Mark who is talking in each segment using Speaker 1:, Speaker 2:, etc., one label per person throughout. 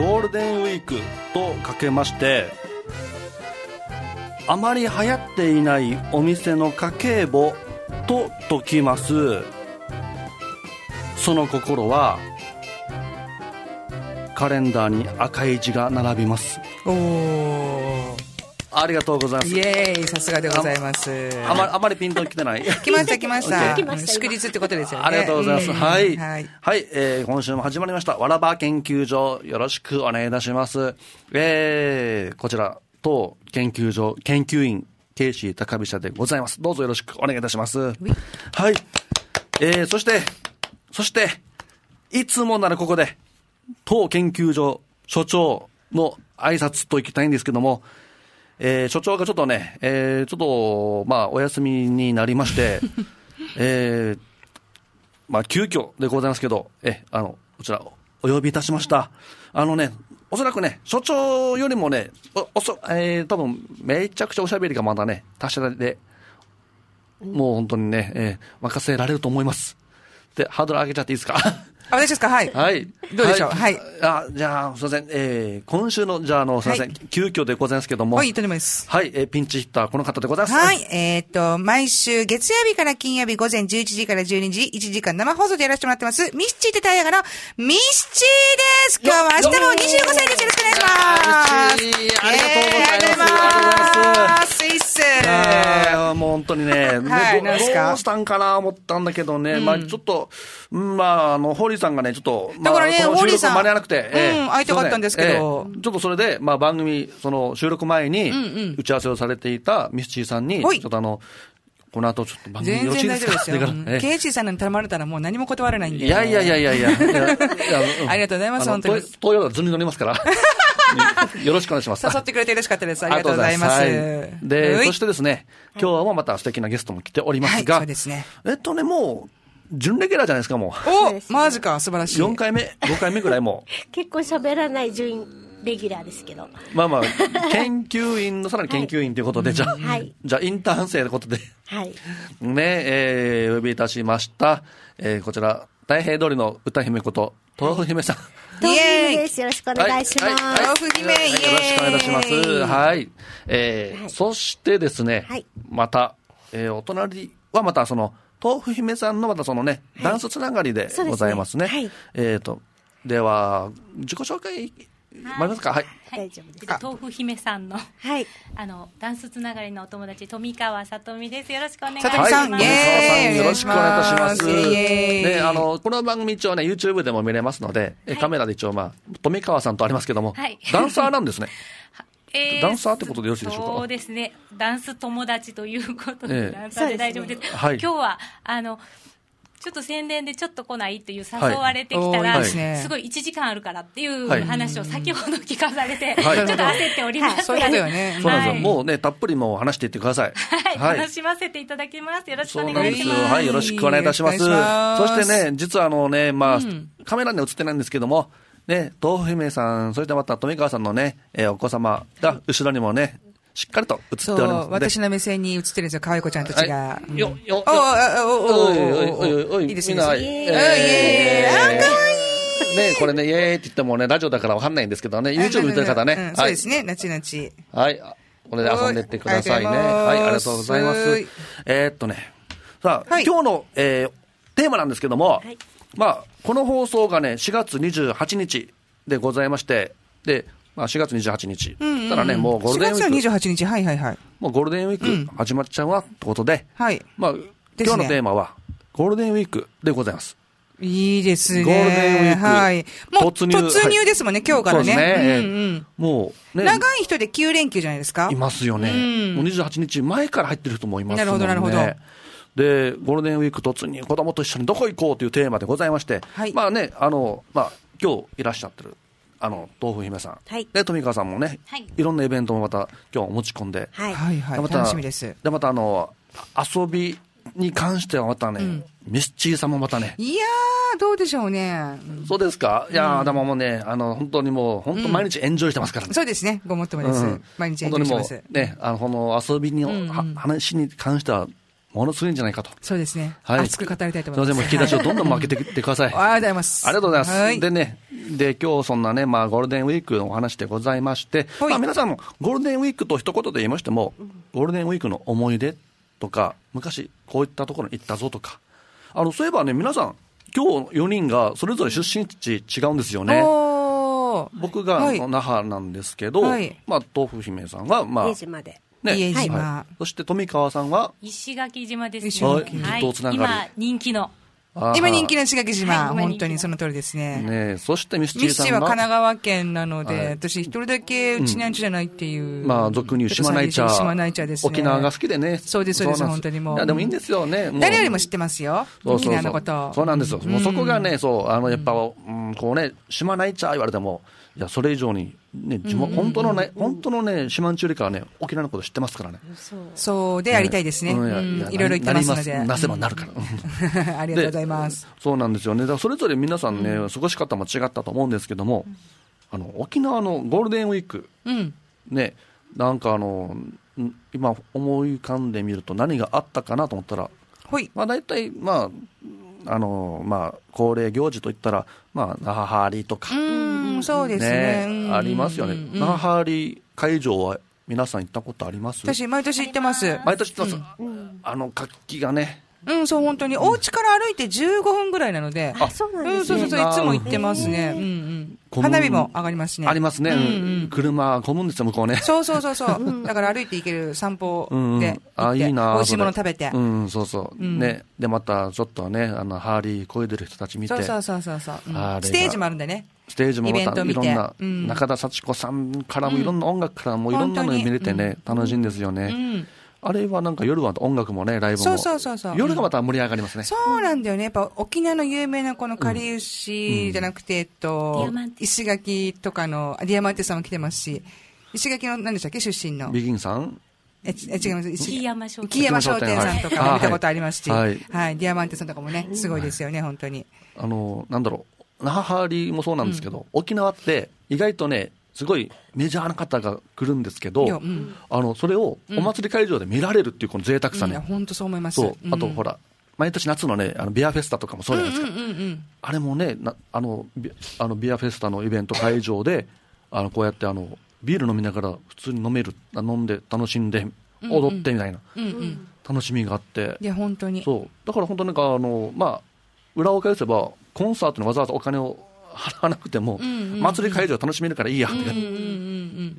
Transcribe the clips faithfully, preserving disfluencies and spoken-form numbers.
Speaker 1: ゴールデンウィークとかけまして、あまり流行っていないお店の家計簿と解きます。その心はカレンダーに赤い字が並びます。
Speaker 2: おー、
Speaker 1: ありがとうございます。
Speaker 2: イエーイ、さすがでございます。
Speaker 1: あまり、あまりピンと来てない。
Speaker 2: 来ました来ました。
Speaker 3: 来ました
Speaker 2: 祝日ってことですよね。
Speaker 1: ありがとうございます。
Speaker 2: うん、
Speaker 1: はい。
Speaker 2: はい。
Speaker 1: はい、えー、今週も始まりました。わらば研究所、よろしくお願いいたします。えー、こちら、当研究所研究員、ケイシー高飛車でございます。どうぞよろしくお願いいたします。はい。えー、そして、そして、いつもならここで、当研究所所長の挨拶といきたいんですけども、えー、所長がちょっとね、えー、ちょっと、まあ、お休みになりまして、えー、まあ、急遽でございますけど、え、あの、こちら、お呼びいたしました。あのね、おそらくね、所長よりもね、お、おそ、えー、多分、めちゃくちゃおしゃべりがまだね、達者で、もう本当にね、えー、任せられると思います。で、ハードル上げちゃっていいですか？
Speaker 2: あ、私ですか？はい。
Speaker 1: はい。
Speaker 2: どうでしょう？はい。
Speaker 1: あ、じゃあ、すいません。えー、今週の、じゃあ、あの、すいません。はい、急遽でございますけども。
Speaker 2: はい、とんでもないです。
Speaker 1: はい、えー、ピンチヒッター、この方でございます。
Speaker 2: はい。えー、っと、毎週月曜日から金曜日午前じゅういちじからじゅうにじ、いちじかん生放送でやらせてもらってます。ミスチーテタイヤガのミスチーです。今日は明日もにじゅうごさいです。よろしくお願いします。
Speaker 1: ミスチー、ありがとうございます。
Speaker 2: えー、ありがとうございます。スイス。
Speaker 1: あもう本当にね、
Speaker 2: はい、
Speaker 1: ど, どうしたんかな思ったんだけどね、うん、まあちょっと、まああの、ホーリーさんがね、ちょっと、
Speaker 2: だからね、
Speaker 1: まあ、この収録間に合わなくて、
Speaker 2: えー、うん、会いたかったんですけど、え
Speaker 1: ー、ちょっとそれで、まあ番組、その収録前に打ち合わせをされていたミスチーさんに、ちょっとあの、この後ちょっと番組よろしいですか？
Speaker 2: 全然大丈夫ですよ。ケイシーさんに頼まれたらもう何も断れないんで。
Speaker 1: いやいやいやいやいや。いやいや
Speaker 2: ありがとうございます、本当に。
Speaker 1: 東洋は図に乗りますから。よろしくお願いします。
Speaker 2: 誘ってくれて嬉しかったです。ありがとうございます。
Speaker 1: はい、で、そしてですね、今日もまた素敵なゲストも来ておりますが、
Speaker 2: はい、そうですね。
Speaker 1: えっとね、もう、準レギュラーじゃないですか、もう。
Speaker 2: お、マジか、素晴らしい。
Speaker 1: よんかいめ、ごかいめぐらいもう。
Speaker 3: 結構喋らない準レギュラーですけど。
Speaker 1: まあまあ、研究員のさらに研究員ということで、はい、じゃあ、はい、じゃあインターン生ということで、
Speaker 3: はい。
Speaker 1: ね、えー、お呼びいたしました。えー、こちら、太平通りの歌姫こと、豆腐姫さん。
Speaker 3: 豆腐姫です。よろしくお願いします。
Speaker 2: 豆腐姫、イエーイ。
Speaker 1: よろしくお願いいたします。はい。えー、はい、そしてですね、はい、また、えー、お隣はまたその、豆腐姫さんのまたそのね、はい、ダンスつながりでございますね。すねはい、えっ、ー、と、では、自己紹介、まいりますか？はい。
Speaker 4: はい、大丈夫です。豆腐姫さんの、はい、あの、ダンスつながりのお友達、富川さとみです。よろしくお願いします。
Speaker 2: さとみさん、
Speaker 1: はい、富川さん、よろしくお願いいたします。
Speaker 2: ね、
Speaker 1: あの、この番組一応ね、YouTube でも見れますので、はい、カメラで一応まあ、富川さんとありますけども、はい、ダンサーなんですね。えー、ダンサーってことでよろしいでしょうか？
Speaker 4: そうですね。ダンス友達ということで、えー、ダンサーで大丈夫です。ですね、はい、今日は、あの、ちょっと宣伝でちょっと来ないっていう誘われてきたら、はい、すごいいちじかんあるからっていう話を先ほど聞かされて、はい、ちょっと焦っております。
Speaker 2: そうだよね。
Speaker 1: そうなんですよ。もうね、たっぷりもう話していってください。
Speaker 4: はい。楽しませていただきます。よろしくお願いします。
Speaker 1: はい、よろしくお願いいたします。そしてね、実はあのね、まあ、うん、カメラに映ってないんですけども、ね、豆腐姫さん、そしてまた富川さんのね、えー、お子様が後ろにもね、しっかりと映っておりますので。
Speaker 2: 私の目線に映ってるんですよ、可愛い子ちゃんたちが。はい、
Speaker 1: よ、よ、
Speaker 2: おおおお
Speaker 1: おおいいですね。みんな、
Speaker 2: イエーイ。えー、あ、かわいい。
Speaker 1: ね、これね、イエーイって言ってもね、ラジオだからわかんないんですけどね、YouTube 見てる方ね、
Speaker 2: うん。そうですね、なちなち。
Speaker 1: はい。これで遊んでってくださいね。はい、ありがとうございます。えー、っとね、さあ、はい、今日の、えー、テーマなんですけども、はい、まあ、この放送がね、しがつにじゅうはちにちでございまして、で、まあ、しがつにじゅうはちにち。うんうんうん、たらね、もうゴールデンウィーク。しがつのにじゅうはちにち、はいはいはい。もうゴールデンウィーク始まっちゃうわってことで、うん、はい。まあ、今日のテーマは、ゴールデンウィークでございます。
Speaker 2: いいですね。
Speaker 1: ゴールデンウィーク。
Speaker 2: はい。もう突入。突入ですもんね、はい、今日からね。
Speaker 1: そうですね。
Speaker 2: うんうん、
Speaker 1: もう、ね。
Speaker 2: 長い人できゅうれんきゅうじゃないですか。
Speaker 1: いますよね。うん、もうにじゅうはちにちまえから入ってる人もいますもんね。
Speaker 2: なるほど、なるほど。
Speaker 1: で、ゴールデンウィーク突入、子供と一緒にどこ行こうというテーマでございまして、はい、まあね、あの、まあ、今日いらっしゃってる。あの豆腐姫さん、はい、で富川さんもね、はい、いろんなイベントもまた今日持ち込んで、
Speaker 2: はいはいはい、
Speaker 1: また
Speaker 2: 楽しみです。
Speaker 1: でまたあの遊びに関してはまたね、うん、ミスチーさんもまたね、
Speaker 2: いやーどうでしょうね。
Speaker 1: うん、そうですか。いやー、うん、でももうね、あの本当にもう本当毎日エンジョイしてますからね。
Speaker 2: うん、そうですね。ごもっともです。うん、毎日エンジョイしてます。
Speaker 1: ね、あのこの遊びに、うんうん、話に関してはものすごいんじゃないかと。
Speaker 2: そうですね。
Speaker 1: はい。
Speaker 2: 熱く語りたいと思います。
Speaker 1: すいません、もう引き出しをどんどん負けていってください。
Speaker 2: ありがとうございます。
Speaker 1: ありがとうございます。
Speaker 2: はい、
Speaker 1: でね、で、今日そんなね、まあ、ゴールデンウィークのお話でございまして、はい、まあ、皆さんもゴールデンウィークと一言で言いましても、ゴールデンウィークの思い出とか、昔こういったところに行ったぞとか、あの、そういえばね、皆さん、今日よにんがそれぞれ出身地違うんですよね。僕が那覇なんですけど、はい、まあ、豆腐姫さんは、まあ、
Speaker 3: 家島で。
Speaker 1: ね、
Speaker 2: 家島、
Speaker 1: はい。そして富川さんは
Speaker 4: 石垣島ですね。
Speaker 1: 石垣、はい、つながり。
Speaker 4: 今人気の。
Speaker 2: 今人気の石垣島、はい、本当にその通りですね。
Speaker 1: ね、そしてミスチーさんが。
Speaker 2: ミスチーは神奈川県なので、はい、私一人だけうちなんちじゃないっていう。
Speaker 1: うん、まあ、俗に言う島内茶。
Speaker 2: 島内茶ですね。
Speaker 1: 沖縄が好きでね。
Speaker 2: そうです、そうです、本当にもう。
Speaker 1: いや、でもいいんですよね。
Speaker 2: 誰よりも知ってますよ。そうそうそう、沖縄のこと。
Speaker 1: そうなんですよ。うん、もうそこがね、そう、あの、やっぱ、うん、こうね、島内茶言われても、いや、それ以上に、ね、地元、本当のね、本当のね、島んちよりかはね、沖縄のこと知ってますからね。
Speaker 2: そうでありたいですね。いろいろ言ってますので。
Speaker 1: なせばなるから。
Speaker 2: ありがとうございます。
Speaker 1: そうなんですよね。だからそれぞれ皆さんね、過ごし方も違ったと思うんですけども、あの、沖縄のゴールデンウィーク、ね、なんかあの、今思い浮かんでみると何があったかなと思ったら、
Speaker 2: はい。
Speaker 1: まあ大体、まあ、あの、まあ、恒例行事といったら、まあ、那覇ハーリーとか。
Speaker 2: うん、そうですね。
Speaker 1: ね、ありますよね。那覇ハーリー会場は皆さん行ったことあります？
Speaker 2: 私、毎年行ってます。
Speaker 1: 毎年行ってます。うん、あの活気がね。
Speaker 2: うん、そう、本当に。お家から歩いてじゅうごふんぐらいなので。
Speaker 3: あ、そうなんですね。うん、
Speaker 2: そうそうそう、いつも行ってますね。うんうん。花火も上がりますね。
Speaker 1: ありますね。うんうん、車混むんですよ、向こうね。
Speaker 2: そうそうそうそう。だから歩いて行ける散歩で行って、うん、あ、いいな。美味しいもの食べて。
Speaker 1: うん、そうそう。うん、ね。で、また、ちょっとね、あの、ハーリー漕いでる人たち見て。
Speaker 2: そうそうそうそう。うん、ステージもあるんでね。
Speaker 1: ステージもまたいろんな、うん、中田幸子さんからもいろんな音楽からもいろんなの見れてね、楽しいんですよね。うんあれはなんか夜は音楽もね、ライブも。
Speaker 2: そうそうそうそう。
Speaker 1: 夜がまた盛り上がりますね。
Speaker 2: そうなんだよね。やっぱ沖縄の有名なこのかりゆしじゃなくて、えっと、石垣とかの、ディアマンテさんも来てますし、石垣の何でしたっけ出身の。
Speaker 1: ビギンさん
Speaker 2: え、え、違います。
Speaker 4: 木山商店。
Speaker 2: 木山商店さんとかも見たことありますし、はい。はい。ディアマンテさんとかもね、すごいですよね、本当に。
Speaker 1: あの、なんだろう、那覇ハーリーもそうなんですけど、沖縄って意外とね、すごいメジャーな方が来るんですけど、うん、あのそれをお祭り会場で見られるっていうこの贅沢さね、
Speaker 2: 本当、うん、そう思います。
Speaker 1: そう、あと、うん、ほら毎年夏のねあのビアフェスタとかもそうじゃないですか、うんうんうんうん、あれもねなあのビあのビアフェスタのイベント会場であのこうやってあのビール飲みながら普通に飲める飲んで楽しんで踊ってみたいな、うんうん、楽しみがあって、
Speaker 2: いや本当に
Speaker 1: そうだから本当なんかあのまあ裏を返せばコンサートにわざわざお金を払わなくても、うんうんうん、祭り会場を楽しめるからいいやって、うんうんうん、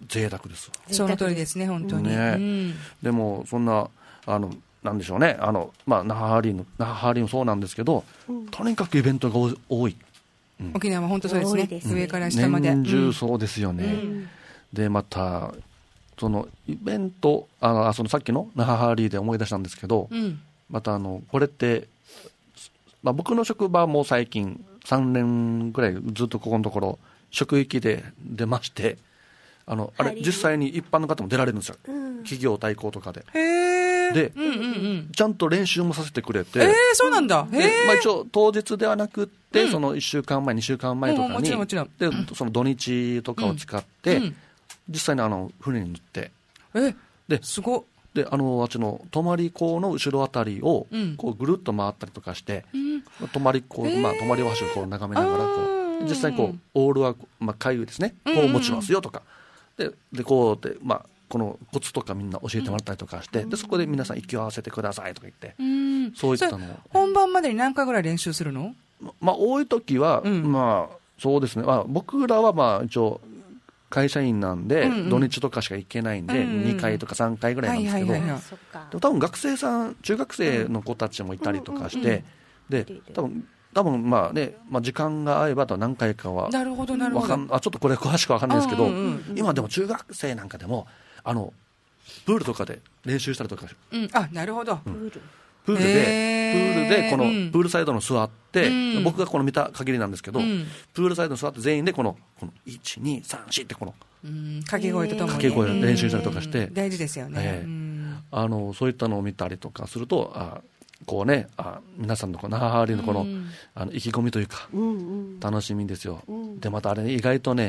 Speaker 1: 贅沢です。
Speaker 2: その通りですね、本当に。
Speaker 1: ね、うん、でも、そんな、あの、なんでしょうね、あの、まあ、那覇ハーリーの、那覇ハーリーもそうなんですけど、うん、とにかくイベントが多い。
Speaker 2: うん、沖縄は本当そうですね、ですね上から下まで。
Speaker 1: 年中そうですよね。うん、で、また、そのイベント、あそのさっきの那覇ハーリーで思い出したんですけど、うん、また、あの、これって、まあ、僕の職場も最近、さんねんぐらいずっとここのところ職域で出まして、あのあれ実際に一般の方も出られるんですよ、うん、企業対抗とかで。
Speaker 2: へー
Speaker 1: で、
Speaker 2: うんうんうん、
Speaker 1: ちゃんと練習もさせてくれて、
Speaker 2: えー、そうなんだ。へー、
Speaker 1: まあ、一応当日ではなくって、うん、そのいっしゅうかんまえにしゅうかんまえとかに、
Speaker 2: もちろんもちろん
Speaker 1: でその土日とかを使って、うんうん、実際にあの船に乗って、
Speaker 2: え
Speaker 1: です
Speaker 2: ごっ
Speaker 1: であのあっちの泊港の後ろあたりをこうぐるっと回ったりとかして、うん、泊港、まあ、泊まり橋をこう眺めながらこう実際にこうオールは、まあ、海運ですね、こう持ちますよとかででこうで、まあ、このコツとかみんな教えてもらったりとかして、うん、でそこで皆さん息を合わせてくださいとか言って、うん、そういったのを
Speaker 2: 本番までに何回ぐらい練習するの？
Speaker 1: まあ、多い時は、うん、まあそうですね、まあ、僕らはまあ一応会社員なんで、うんうん、土日とかしか行けないんで、うんうん、にかいとかさんかいぐらいなんですけど、はいはいはいはい、でも多分学生さん中学生の子たちもいたりとかして、うんうんうん、で多分多分まあね、まあ、時間が合えばと何回かは
Speaker 2: なるほどなるほど、
Speaker 1: あちょっとこれ詳しく分かんないですけど、
Speaker 2: うんうんうん、
Speaker 1: 今でも中学生なんかでもあのプールとかで練習したりとか、
Speaker 2: うん、あなるほど、
Speaker 1: うん、プールプールで、プールでこのプールサイドの座って、うん、僕がこの見た限りなんですけど、うん、プールサイドの座って全員でこの、このいち、に、さん、よんってこの
Speaker 2: 掛け声とともに
Speaker 1: 掛け声練習したりとかして、
Speaker 2: 大事ですよね、
Speaker 1: えー、あのそういったのを見たりとかすると、あこうね、あ皆さんのこの那覇ハーリーのこの、あの意気込みというか、うんうん、楽しみですよ、うん、でまたあれ、ね、意外とね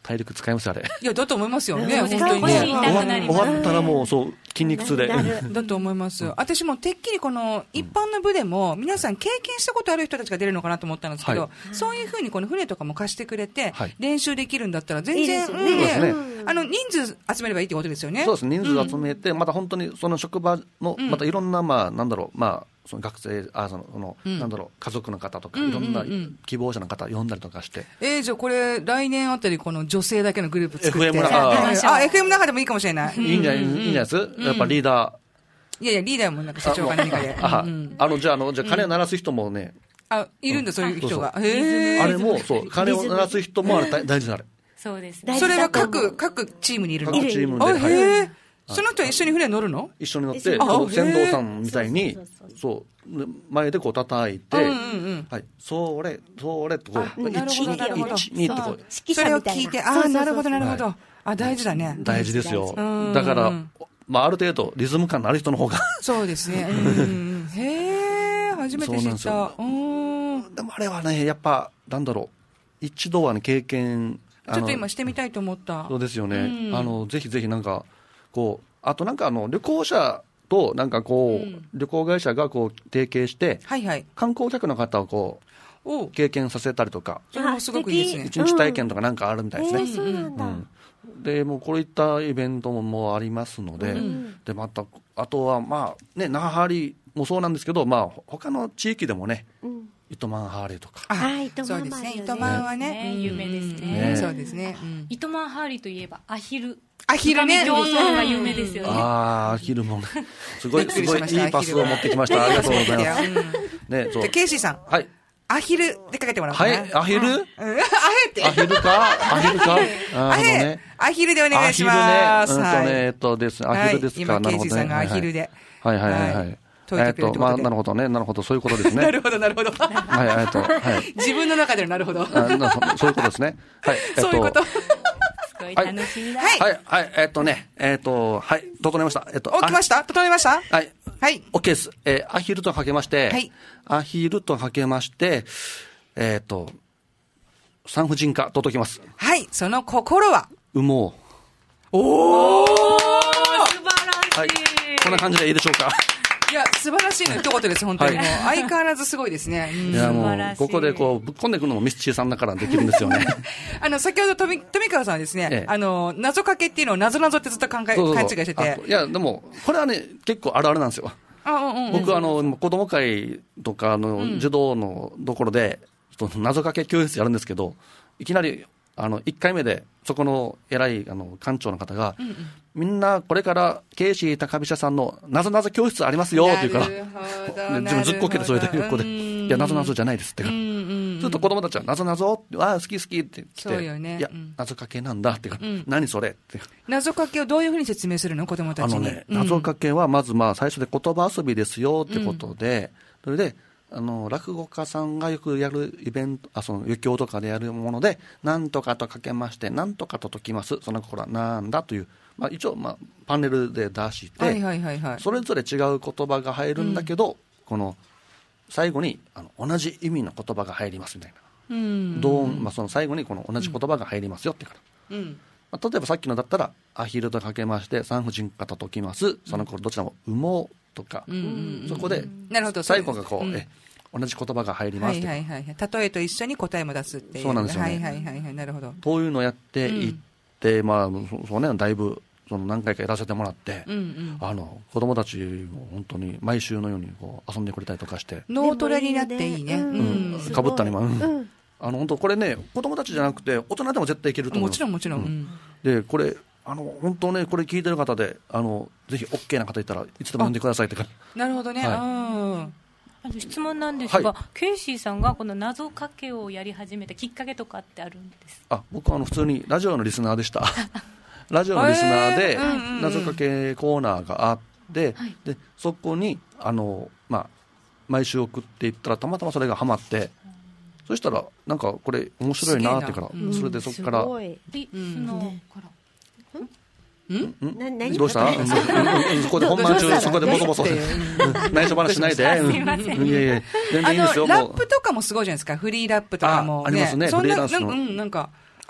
Speaker 1: 体力使いますあれ。
Speaker 2: いや、だと思いますよね、本当にね。
Speaker 1: 終わったらもう、そう、筋肉痛で。
Speaker 2: だと思います。私もてっきりこの一般の部でも、皆さん経験したことある人たちが出るのかなと思ったんですけど、そういうふうにこの船とかも貸してくれて、練習できるんだったら全然、あの、人数集めればいいってことですよね。
Speaker 1: そうです。人数集めて、また本当にその職場の、またいろんな、まあ、なんだろう、まあ、その学生、あ、その、その、なんだろう、家族の方とか、いろんな希望者の方呼んだりとかして。
Speaker 2: えー、じゃあこれ、来年あたりこの女性だけのグループ作って。
Speaker 1: エフエム 中。
Speaker 2: あ、エフエム の中でもいいかもしれない。
Speaker 1: いいんじゃない、いいんじゃないです？やっぱリーダ
Speaker 2: ー。いやいや、リーダーもなんか社長か何かで。
Speaker 1: あ、あの、じゃあ、あの、じゃあ鐘を鳴らす人もね。
Speaker 2: あ、いるんだ、そういう人が。
Speaker 1: へー。あれも、そう、鐘を鳴らす人もあれ大事なあれ。
Speaker 4: そうです。
Speaker 2: それは各、各チームにいるの？
Speaker 1: 各チームで。
Speaker 2: へー。その人は一緒に船に乗るの？
Speaker 1: 一緒に乗って、船頭さんみたいに、そう、前でこう叩いて、はい、それ、それとこう、いち、に、とこう。
Speaker 2: それを聞いて、ああ、なるほど、なるほど。あ、大事だね。
Speaker 1: 大事ですよ。だから、まあ、ある程度、リズム感のある人の方が。
Speaker 2: そうですね。へえ、初めて知った。で
Speaker 1: もあれはね、やっぱ、なんだろう、一度はね、経験。
Speaker 2: ちょっと今してみたいと思った。
Speaker 1: そうですよね。あの、ぜひぜひなんか、こう、あとなんかあの旅行者となんかこう、うん、旅行会社がこう提携して、
Speaker 2: はいはい、
Speaker 1: 観光客の方をこう経験させたりとか、
Speaker 2: それもすごくいいですね。
Speaker 1: 一日体験とかなんかあるみたいですね。
Speaker 3: うんえー、そうなんだ。うん、
Speaker 1: でもうこういったイベントももうありますので、うん、でまたあとはまあね那覇ハーリーもそうなんですけど、まあ他の地域でもね。うん、糸満ハーレーとか。
Speaker 2: あ、そうですね。糸満はね、
Speaker 4: 有名ですね。
Speaker 2: そうですね。
Speaker 4: 糸満ハーリーといえばアヒル。
Speaker 2: アヒルね。
Speaker 4: 上層が有名ですよね。
Speaker 1: ああ、アヒルもね。すごい、すごいいいパスを持ってきました。ありがとうございます。ね、そう。
Speaker 2: ケイシーさん。
Speaker 1: はい。
Speaker 2: アヒルでかけてもらおうかな。
Speaker 1: はい、アヒル？ア
Speaker 2: ヘって。
Speaker 1: アヒルか？アヒルか？
Speaker 2: アヘ。アヒルでお願いします。
Speaker 1: アヒルね。うんとね、えっとです。アヒルですか。
Speaker 2: 今、ケイシーさんがアヒルで。
Speaker 1: はいはいはいはい。えっと、まあ、なるほどね。なるほど。そういうことですね。
Speaker 2: なるほど、なるほど。
Speaker 1: はい、えっと、はい。
Speaker 2: 自分の中でのなるほど。
Speaker 1: そういうことですね。はい。
Speaker 2: そういうこと。
Speaker 4: すごい楽しみだ。
Speaker 1: はい、はい、えっとね、えっと、はい、整えました。えっと、
Speaker 2: お、来ました？整えました？
Speaker 1: はい。
Speaker 2: はい。
Speaker 1: OK です。えー、アヒルとかけまして、はい。アヒルとかけまして、えっと、産婦人科届きます。
Speaker 2: はい。その心は
Speaker 1: 羽毛。
Speaker 2: おー！素晴
Speaker 1: らしい。こんな感じでいいでしょうか。
Speaker 2: いや、素晴らしいの一言です、本当に。もう、相変わらずすごいですね。
Speaker 1: いや、もう、ここでこう、ぶっ込んでいくのもミスチーさんだからできるんですよね。
Speaker 2: あの、先ほど、富川さんはですね、あの、謎かけっていうのを謎謎ってずっと考え、勘違いしてて。
Speaker 1: いや、でも、これはね、結構あるあるなんですよ。僕、あの、子供会とか、あの、児童のところで、謎かけ教室やるんですけど、いきなり、あの、いっかいめで、そこの偉い、あの、館長の方が、うんうん、みんな、これから、ケイシー高飛車さんの、なぞなぞ教室ありますよ、って言うから、自分ずっこけて、それで横で、いや、なぞなぞじゃないですってから、ずっと子供たちは、なぞなぞああ、好き好きって来て、ね、いや、謎かけなんだってから、うん、何それって。
Speaker 2: 謎かけをどういうふうに説明するの、子供たちに。あのね、
Speaker 1: 謎かけは、まず、まあ、最初で言葉遊びですよ、ってことで、うん、それで、あの落語家さんがよくやるイベント、あその余興とかでやるもので、なんとかとかけまして、なんとかと解きます、その心はなんだという、まあ、一応、まあ、パネルで出して、はいはいはいはい、それぞれ違う言葉が入るんだけど、うん、この最後にあの同じ意味の言葉が入りますみたいな、うんどうまあ、その最後にこの同じ言葉が入りますよってから、うんまあ、例えばさっきのだったら、アヒルとかけまして、産婦人科と解きます、その頃どちらも羽毛とか、うん、そこで最後がこう、うん、え同じ言葉が入ります、
Speaker 2: はいはいはい、例えと一緒に答えも出すっていう。
Speaker 1: そうなんですよね。
Speaker 2: はいはいはいはい、なるほど。
Speaker 1: こういうのをやっていって、うん、まあそうね、だいぶその何回かやらせてもらって、うんうん、あの子供たちも本当に毎週のようにこう遊んでくれたりとかして、
Speaker 2: 脳トレになっていいね。
Speaker 1: うんうん、かぶったりも、うん、あの本当これね、子供たちじゃなくて大人でも絶対いけると思います。
Speaker 2: もちろんもちろん。うん、
Speaker 1: でこれ。あの本当ね、これ聞いてる方で、あのぜひ OK な方いたらいつでも呼んでくださいってか。
Speaker 2: なるほどね。はい、
Speaker 4: あの質問なんですが、はい、ケイシーさんがこの謎かけをやり始めたきっかけとかってあるんですか？
Speaker 1: あ、僕はあの普通にラジオのリスナーでした。ラジオのリスナーで謎かけコーナーがあって、はい、でそこにあの、まあ、毎週送っていったらたまたまそれがハマって、そしたらなんかこれ面白いなってから、うん、それでそこから、
Speaker 4: うん、
Speaker 1: んどうしたそこで本番中、そこでボソボソ内緒話しないで。
Speaker 2: すいません。いやいや、全然いいですよ。ラップとかもすごいじゃないですか。フリーラップとかも。
Speaker 1: ありますね。
Speaker 2: そんな、うん、なんか、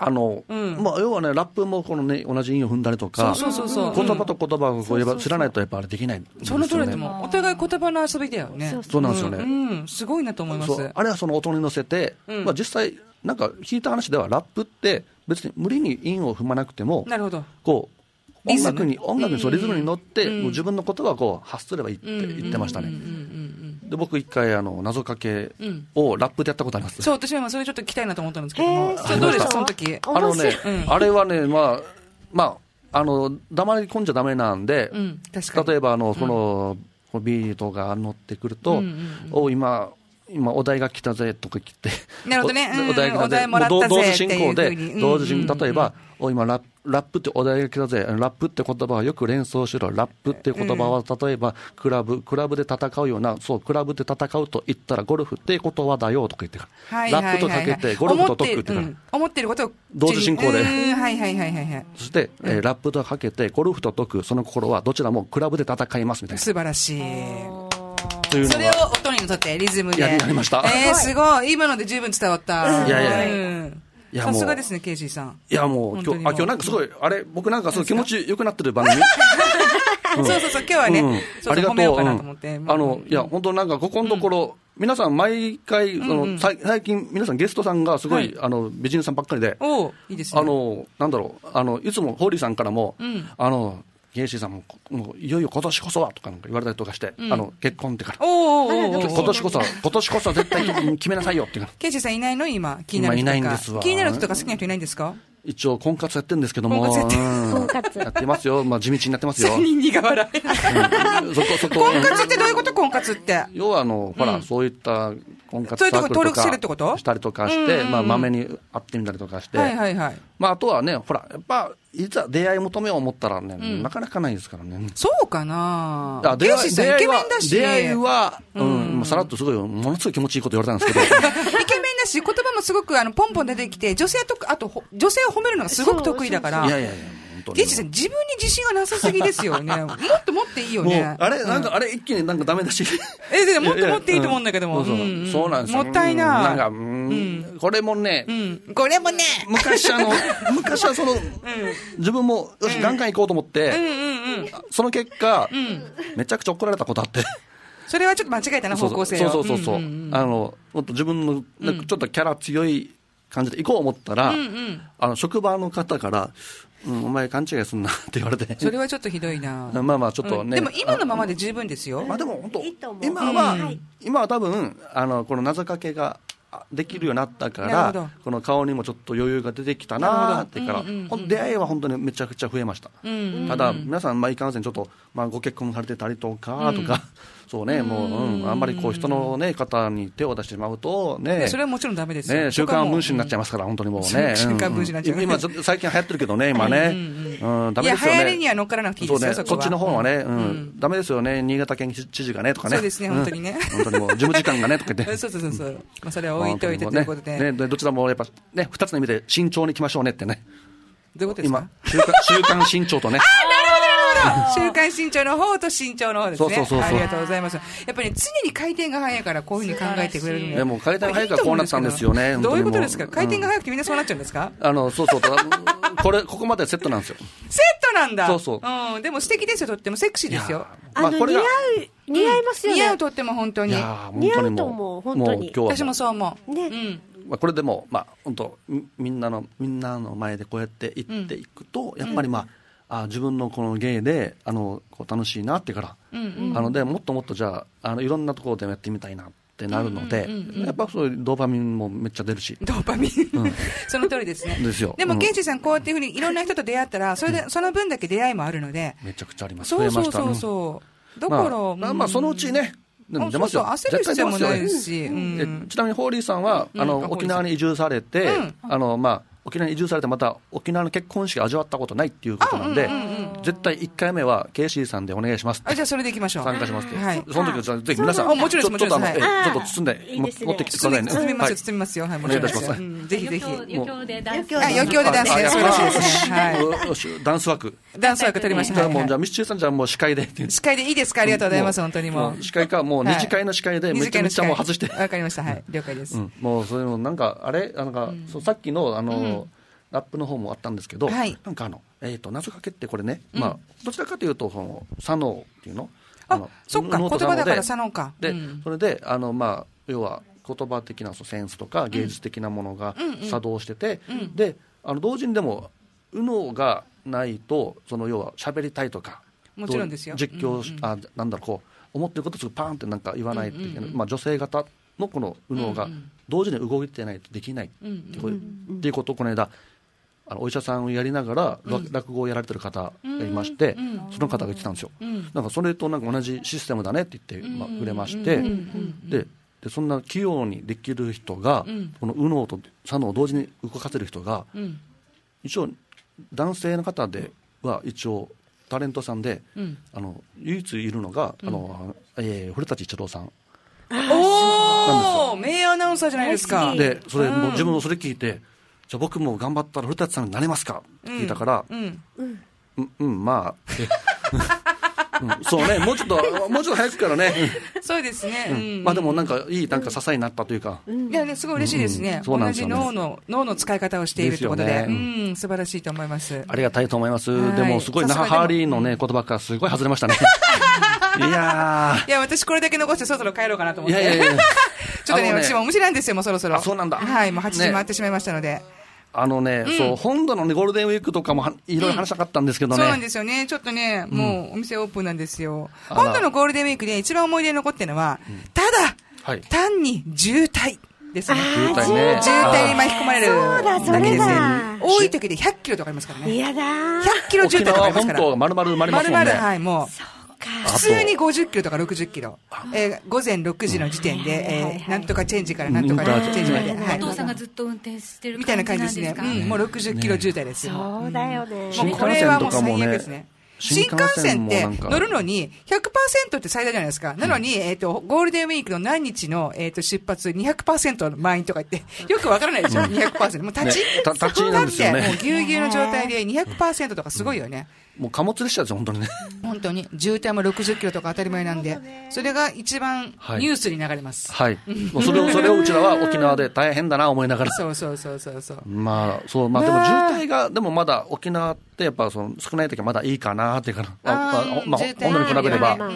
Speaker 1: あの、うん、まあ、要はね、ラップもこのね、同じ韻を踏んだりとか、そうそうそうそう、言葉と言葉をこう知らないとやっぱあれできないんですよね。
Speaker 2: その通りでも、お互い言葉の遊びだよね。
Speaker 1: そうなんですよね。
Speaker 2: うん、うん、すごいなと思います。
Speaker 1: あれはその音に乗せて、うん、まあ実際、なんか聞いた話では、ラップって別に無理に韻を踏まなくても、
Speaker 2: なるほど。
Speaker 1: こう、音楽に、音楽にそうリズムに乗って、もう自分の言葉をこう発すればいいって言ってましたね。で、僕一回、あの、謎かけをラップでやったことあります。
Speaker 2: そう、私は今それちょっと聞きたいなと思ったんですけども。どうでしたその時。
Speaker 1: あのね、あれはね、まあ、まあ、あの、黙り込んじゃダメなんで、例えば、あの、この、ビートが乗ってくると、お、今、今お題が来たぜとか来て、
Speaker 2: なるほどね、
Speaker 1: お題が来たぜ、同時進行で、同時進行、例えば、お今ラップ、ラップってお題が来たぜ、ラップって言葉はよく連想しろ、ラップって言葉は例えばクラブ、クラブで戦うような、そう、クラブで戦うと言ったらゴルフって言葉だよとか言ってから、ラップとかけて、ゴルフと解くってから、
Speaker 2: 思ってることを
Speaker 1: 同時進行で、
Speaker 2: はいはいはいはいはい。
Speaker 1: そして、えー、ラップとかけて、ゴルフと解く、その心はどちらもクラブで戦いますみたいな。
Speaker 2: 素晴らしい。それを音に乗せてリズムで
Speaker 1: やりました。
Speaker 2: えー、すごい。今ので十分伝わった。
Speaker 1: いやいやいや。
Speaker 2: うんさすがですね、ケイシーさん。
Speaker 1: いやもう、今日、あ、今日なんかすごい、あれ、僕なんかすごい気持ち良くなってる番組
Speaker 2: うん、そうそうそう、今日はね、うん、そうそう褒めようかなと思って。
Speaker 1: うん、あの、いや、本当なんかここのところ、うん、皆さん毎回、その、うんうん、最近、皆さんゲストさんがすごい、はい、あの、美人さんばっかりで、
Speaker 2: おいいですね。
Speaker 1: あの、なんだろう、あの、いつもホーリーさんからも、うん、あの、ケイシーさんも、もういよいよ今年こそはとかなんか言われたりとかして、うん、あの結婚ってから、おーおーおー今年こそ、今年こそは絶対決めなさいよっていうか。
Speaker 2: ケイシーさんいないの今、気になる人とか。
Speaker 1: 今いないんですわ。
Speaker 2: 気になる人とか好きな人いないんですか？
Speaker 1: 一応婚活やってるんですけども、
Speaker 2: 婚活やってる、
Speaker 3: 婚活
Speaker 1: やってますよ。まあ地道になってますよ。
Speaker 2: 三人苦笑い。
Speaker 1: うん、そこそこ。
Speaker 2: 婚活ってどういうこと？婚活って。
Speaker 1: 要はあの、ほら、うん、そういった婚活
Speaker 2: サークルとかそういうとこ登録してるってこと？
Speaker 1: したりとかして、まあまめに会ってみたりとかして、
Speaker 2: はいはいはい。
Speaker 1: まああとはね、ほらやっぱいざ出会い求めよう思ったらね、うん、なかなかないですからね。
Speaker 2: そうかな。
Speaker 1: あ、出会い
Speaker 2: イケメンだし。
Speaker 1: 出会いは、うん、うん、さらっとすごいものすごい気持ちいいこと言われたんですけど。
Speaker 2: イケメンだし、言葉もすごくあのポンポン出てきて、女性とあと女性を褒めるのがすごく得意だから。
Speaker 1: いやいやいや。
Speaker 2: ケイシーさん自分に自信がなさすぎですよね。もっと持っていいよね。
Speaker 1: あれ、なんか、あれ、一気になんかダメだし。
Speaker 2: え、でももっと持っていいと思うんだけども。
Speaker 1: そうなんですよ。
Speaker 2: もったいな。
Speaker 1: なんか、うん、これもね、
Speaker 2: これもね、
Speaker 1: 昔あの、昔はその、自分も、よし、ガンガン行こうと思って、その結果、めちゃくちゃ怒られたことあって。
Speaker 2: それはちょっと間違えたな、方向性を。
Speaker 1: そうそうそうそう。あの、もっと自分の、ちょっとキャラ強い感じで行こう思ったら、あの、職場の方から、うん、お前勘違いすんなって言われて。
Speaker 2: それはちょっとひどいな。
Speaker 1: まあまあちょっとね。
Speaker 2: でも今のままで十分ですよ。
Speaker 1: まあでも本当、今は、今は多分、あの、この謎かけができるようになったから、この顔にもちょっと余裕が出てきたなってから、出会いは本当にめちゃくちゃ増えました。ただ、皆さん、まあいかんせんちょっと、まあご結婚されてたりとか、とか、そうね、もう、うん、あんまりこう人のね、方に手を出してしまうと、ね。
Speaker 2: それはもちろんダメですよ。
Speaker 1: ね、週刊文春になっちゃいますから、本当にもうね。
Speaker 2: 週刊文春になっちゃう。
Speaker 1: 今、最近流行ってるけどね、今ね。うん、ダメですよね。
Speaker 2: いや、流行りには乗っからなくていいですよ、
Speaker 1: そっちの方はね、うん、ダメですよね、新潟県知事がね、とかね。
Speaker 2: そうですね、本当にね。
Speaker 1: 本当にもう、事務時間がね、とか言って。
Speaker 2: そうそうそうそう。まあ、それは置いといてということで。
Speaker 1: ね、どちらもやっぱ、ね、二つの意味で慎重にいきましょうねってね。
Speaker 2: どういうことですか？
Speaker 1: 今、週刊新潮とね。
Speaker 2: 週刊新潮の方と新潮の方ですね。
Speaker 1: そうそうそうそう。
Speaker 2: ありがとうございます。やっぱり、ね、常に回転が早いからこういうふうに考えてくれるの
Speaker 1: でも回転が早いからこうなったんですよね。
Speaker 2: どういうことですか？回転が早くてみんなそうなっちゃうんですか？
Speaker 1: あの、そうそう。これ、ここまでセットなんですよ。
Speaker 2: セットなんだ。
Speaker 1: そうそう。
Speaker 2: うん。でも素敵ですよ、とってもセクシーですよ。
Speaker 3: あの、似合う、似合いますよね。
Speaker 2: 似合うとっても本当に。
Speaker 3: 似合うと思う、本当に。
Speaker 2: 私もそう思う。
Speaker 3: ね。
Speaker 2: うん。
Speaker 1: まあ、これでも、まあ、本当みんなの、みんなの前でこうやって行っていくと、やっぱりまあ、あ自分のこの芸であのこう楽しいなってから、うんうん、あのでもっともっとじゃあ、あのいろんなところでやってみたいなってなるので、うんうんうんうん、やっぱそういうドーパミンもめっちゃ出るし。
Speaker 2: ドーパミン、うん、その通りですね。
Speaker 1: ですよ。
Speaker 2: でも、ケイシーさん、こうやっていうふうにいろんな人と出会ったら、それで、うん、その分だけ出会いもあるので。
Speaker 1: めちゃくちゃあります。
Speaker 2: そうそうそうそう。だから、
Speaker 1: まあ、まあ、まあ、そのうちね。出ますよ。
Speaker 2: 焦る必要もないですし。うん、
Speaker 1: ちなみにホーリーさんは、うん、あの沖縄に移住されて、うん、あのまあ沖縄に移住されてまた沖縄の結婚式味わったことないっていうことなんで、うんうんうん、絶対いっかいめは ケーシー さんでお願いしますって。
Speaker 2: あ、じゃあそれでいきましょう。
Speaker 1: 参加しますって。
Speaker 2: はい。
Speaker 1: その時はぜひ皆さん、
Speaker 2: もちろんです、もちろんです。
Speaker 1: ちょっと包んで持ってきてくださいね。
Speaker 2: 包みますよ、包みますよ。はい、
Speaker 1: お願いいたします。
Speaker 2: ぜひぜひ。
Speaker 4: 余興でダンス。
Speaker 2: 余興でダンス。素晴らしいですね。はい。
Speaker 1: よし、ダンス枠。
Speaker 2: ダンス枠取りました。
Speaker 1: じゃあもう、じゃあミスチルさんじゃあもう司会で。
Speaker 2: 司会でいいですか？ありがとうございます、本当にもう。
Speaker 1: 司会か、もう二次会の司会でめちゃめちゃもう外して。
Speaker 2: わかりました。はい。了解です。
Speaker 1: もうそれもなんか、あれなんか、さっきのあの、 ラップの方もあったんですけど、
Speaker 2: はい、
Speaker 1: なんかあの、えーと、謎かけってこれね、うん、まあ、どちらかというと、その、左脳っていうの
Speaker 2: あのそっか、言葉だから左脳か。
Speaker 1: で、うん、それで、あの、まあ、要は、言葉的なセンスとか芸術的なものが作動してて、うんうん、で、あの、同時にでも、右脳がないと、その、要は、喋りたいとか、
Speaker 2: もちろんですよ。
Speaker 1: 実況、うんうん、あ、なんだろう、こう、思ってることをすぐパーンってなんか言わないっていう、うんうんうん、まあ、女性型のこの右脳が同時に動いてないとできないっていうことをこの間あのお医者さんをやりながら、うん、落語をやられてる方がいまして、うんうん、その方が言ってたんですよ、うん、なんかそれとなんか同じシステムだねって言って、まあ、くれまして、うん、で, でそんな器用にできる人が、うん、この右脳と左脳を同時に動かせる人が、うん、一応男性の方では一応タレントさんで、うん、あの唯一いるのが、うん、あのえー、古舘一郎さん
Speaker 2: おー名誉アナウンサーじゃないですか。
Speaker 1: でそれ、うん、もう自分もそれ聞いて、じゃあ僕も頑張ったら古舘さんになれますかって聞いたから、うんうんうん、うん、まあ、うん、そうね、もうちょっともうちょっと早くからね
Speaker 2: そうですね、
Speaker 1: うん、まあでもなんかいいなんか支えになったというか、
Speaker 2: うん、いやねすごい嬉しいですね、うんうん、同じ脳の脳の使い方をしているということ で, で、ね、うん、素晴らしいと思います。
Speaker 1: ありがたいと思います。でもすごい那覇ハーリーのね言葉からすごい外れましたねいや
Speaker 2: いや私これだけ残してそろそろ帰ろうかなと思って、いやいやいやちょっとね、私もおむしなんですよ、もうそろそろ。
Speaker 1: あ、そうなんだ。
Speaker 2: はい、もうはちじ回ってしまいましたので。ね、
Speaker 1: あのね、うん、そう、本土の、ね、ゴールデンウィークとかもいろいろ話したかったんですけどね、うん。
Speaker 2: そうなんですよね。ちょっとね、もうお店オープンなんですよ。うん、本土のゴールデンウィークで一番思い出に残ってるのは、うん、ただ、はい、単に渋滞ですね。
Speaker 1: 渋滞ね。
Speaker 2: 渋滞に巻き込まれるだけですね。多い時でひゃっキロとかありますからね。
Speaker 3: いやだ
Speaker 2: ひゃっキロ渋滞とかありますから。
Speaker 1: 沖縄本島が丸々埋まりますもんね。
Speaker 2: 丸々、はい、もう。普通にごじゅっキロとかろくじゅっキロ、えー、午前ろくじの時点で、えー、なんとかチェンジからなんとかチェンジまで、
Speaker 4: はい、お父さんがずっと運転してる感じなんですか。
Speaker 2: みたいな感じですね、うん、もうろくじゅっキロ渋滞ですよ、
Speaker 3: ね、そうだよね。
Speaker 2: もうこれはもう最悪ですね。新幹線って乗るのに ひゃくパーセント って最大じゃないですか。なのに、えっと、ゴールデンウィークの何日の、えっと、出発 にひゃくパーセント の満員とか言って、よくわからないでしょ、にひゃくパーセント。もう立ち、
Speaker 1: ね、立ちなんですよね。
Speaker 2: だってもうぎゅうぎゅうの状態で にひゃくパーセント とかすごいよね。
Speaker 1: もう貨物列車ですよ、本当にね。
Speaker 2: 本当に。渋滞もろくじゅっキロとか当たり前なんで、それが一番ニュースに流れます。
Speaker 1: はい。はい、もうそれを、それをうちらは沖縄で大変だな思いながら。
Speaker 2: そうそうそうそうそう。
Speaker 1: まあ、そう、まあでも渋滞が、でもまだ沖縄ってやっぱその少ない時はまだいいかなっていうかな。ああまあ、本土に比べれば。うん。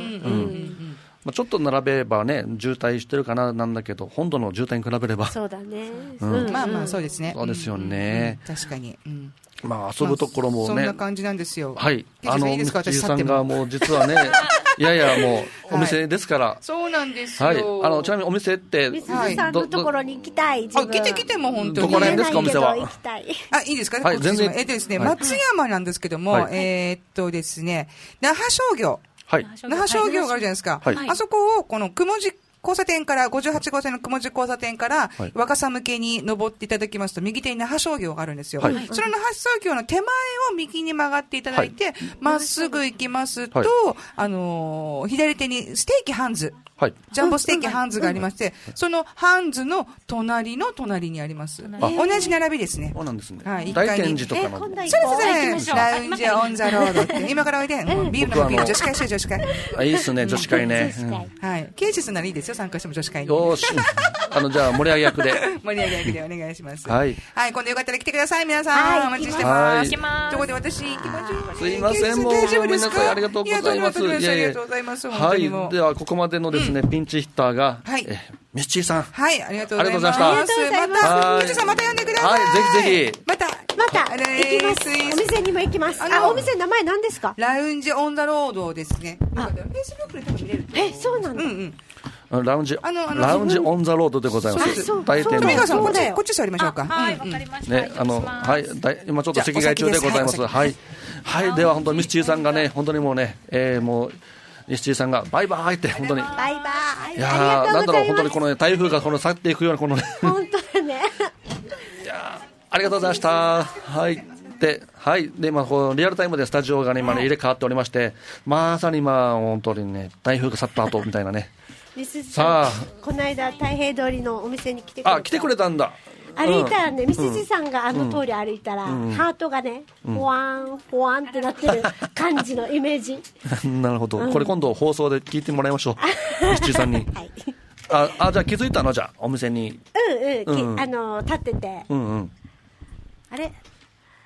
Speaker 1: まあ、ちょっと並べればね、渋滞してるかななんだけど、本土の渋滞に比べれば。
Speaker 3: そうだね。
Speaker 2: うん、まあまあ、そうですね。
Speaker 1: そうですよね。
Speaker 2: うんうん、確かに。うん、
Speaker 1: まあ、遊ぶところもね。そん
Speaker 2: な感じなんですよ。
Speaker 1: はい。あの、ミッチーさんがもう実はね、いやいや、もう、お店ですから、はい。
Speaker 2: そうなんですよ。
Speaker 1: はい。あの、ちなみにお店って、
Speaker 3: ミスズさんのところに行きたい。
Speaker 2: あ、来て来ても本当に。
Speaker 1: どこら辺ですか、お店は。
Speaker 3: 行きたい。
Speaker 2: あ、いいですかね。
Speaker 1: はい、全然。
Speaker 2: えっとですね、松山なんですけども、はい、えー、っとですね、那覇商業。はい。那覇商業があるじゃないですか。はい。あそこを、この、くもじ交差点から、ごじゅうはち号線のくもじ交差点から、はい、若狭向けに登っていただきますと、右手に那覇商業があるんですよ。はい、その那覇商業の手前を右に曲がっていただいて、ま、はい、っすぐ行きますと、はい、あのー、左手にステーキハンズ。はい、ジャンボステーキハンズがありまして、そのハンズの隣の隣にあります。同じ並びですね。
Speaker 1: そうなんですね。
Speaker 2: はい、
Speaker 1: 大展示とかの。
Speaker 2: そうですね。ラウンジオンザロードって。今からおいで。ビールのビール、女子会しよう、女子会。
Speaker 1: あ、いいっすね、女子会ね。
Speaker 2: はい。ケイシスならいいですよ、参加しても女子会に。
Speaker 1: よーし。あの、じゃあ、盛り上げ役で。
Speaker 2: 盛り上げ役でお願いします。
Speaker 1: はい。
Speaker 2: はい、今度よかったら来てください、皆さん。お待ちしてます。ということで、私、行きましょう。
Speaker 1: すいません、もう、皆さんありがとうございます。
Speaker 2: いや、ありがとうございます。
Speaker 1: はい。では、ここまでのですね、ピンチヒッターが、はい、えミッチーさん、
Speaker 2: はい、ありがとうございます。
Speaker 1: ありがとうございました。ま
Speaker 2: た、ミッチーさんまた呼んでください。
Speaker 1: はい、ぜひぜひ。
Speaker 3: また、また、行きます。お店にも行きます。あ、お店の名前何ですか？
Speaker 2: ラウンジオンザロードですね。フェイスブックで多分見れる。
Speaker 3: え、そうなんだ。うん
Speaker 2: うん。
Speaker 1: ラウンジ、ラウンジオンザロードでございます。
Speaker 2: 大店の。富川さん、こっち、こっち座りましょうか。
Speaker 4: はい、わかりました。
Speaker 1: ね、あの、はい、今ちょっと席替え中でございます。はい。はい、では本当ミッチーさんがね、本当にもうね、えー、もう、ミッチーさんがバイバイって本当に。
Speaker 3: バイバイ。
Speaker 1: いやー、なんだろう、本当にこの、ね、台風がこの去っていくようなこのね。
Speaker 3: 本当だね。
Speaker 1: いやー、ありがとうございました。はい。で、はい。で、まあ、こう、リアルタイムでスタジオがね、今ね、入れ替わっておりまして、まさにまあ、本当にね、台風が去った後みたいなね。
Speaker 3: さあ、この間、太平通りのお店に来てくれた。
Speaker 1: あ、来てくれたんだ。
Speaker 3: 歩いたらね、うん、ミスジさんがあの通り歩いたら、うん、ハートがね、ほわん、ほわんってなってる感じのイメージ。
Speaker 1: なるほど、うん。これ今度放送で聞いてもらいましょう。ミスジさんに。はい。あ、あ、じゃあ気づいたのじゃあ、お店に。
Speaker 3: うんうん。うん、あの、立ってて。うんうん。あれ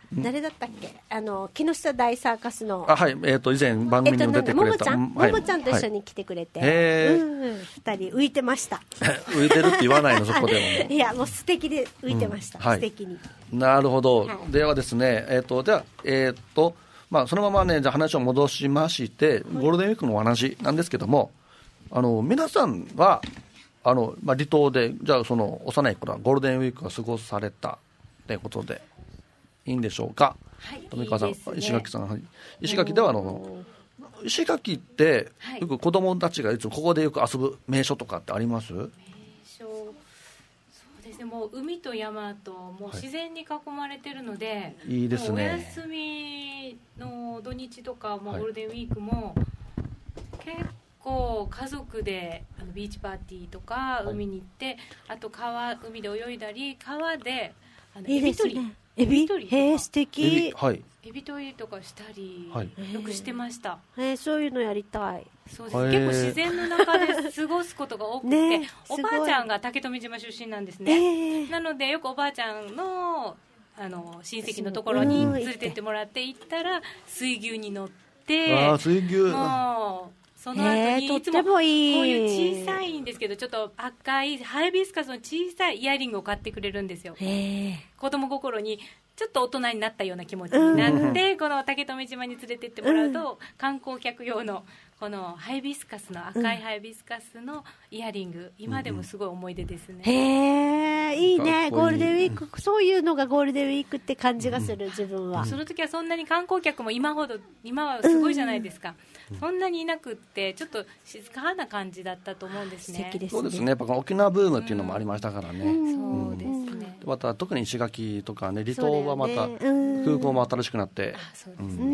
Speaker 3: 誰だったっけ、あの木下大サーカスの、
Speaker 1: あ、はい、えっと以前番組に出てくれた、
Speaker 3: ももちゃん、ももちゃんと一緒に来てくれて、へえ、二人浮いてました。
Speaker 1: 浮いてるって言わないのそこでも。
Speaker 3: いや、もう素敵で浮いてました。素敵に。
Speaker 1: なるほど。ではですね、えっとではえっとまあそのままね、じゃあ話を戻しまして、ゴールデンウィークのお話なんですけども、あの皆さんはあのまあ離島でじゃあその幼い頃はゴールデンウィークを過ごされたということでいいんでしょうか。はい、富川さん、いいですね、石垣さん、はい、石垣ではあの石垣って、はい、よく子供たちがいつもここでよく遊ぶ名所とかってあります？名所、
Speaker 4: そうですね、もう海と山ともう自然に囲まれてるので、はい、
Speaker 1: いいですね。
Speaker 4: お休みの土日とか、まあ、ゴールデンウィークも、はい、結構家族であのビーチパーティーとか海に行って、はい、あと川海で泳いだり川であのエビ取り、いいですね、
Speaker 3: エビ取り、へー、素敵。
Speaker 1: はい、
Speaker 4: エビ取りとかしたり、はい、よくしてました。
Speaker 3: えー、そういうのやりたい。
Speaker 4: そうです。結構自然の中で過ごすことが多くて、ね、おばあちゃんが竹富島出身なんですね。えー、なのでよくおばあちゃんのあの親戚のところに連れてってもらって行ったら水牛に乗って、
Speaker 1: あ、水牛、
Speaker 4: もうその後にいつもこういう小さいんですけどちょっと赤いハイビスカスの小さいイヤリングを買ってくれるんですよ。子供心にちょっと大人になったような気持ちになって、うん、この竹富島に連れてってもらうと、うん、観光客用のこのハイビスカスの赤いハイビスカスのイヤリング、うん、今でもすごい思い出ですね。
Speaker 3: へー、いいね。ゴールデンウィーク、そういうのがゴールデンウィークって感じがする、うん、自分は。
Speaker 4: その時はそんなに観光客も今ほど今はすごいじゃないですか、うん、そんなにいなくってちょっと静かな感じだったと思うんですね。
Speaker 3: 素敵ですね。
Speaker 1: そうですね。やっぱ沖縄ブームっていうのもありましたからね、
Speaker 4: うん、そうですね。
Speaker 1: また特に石垣とかね、離島はまた空港も新しくなって、
Speaker 4: あ、そうですね、うん、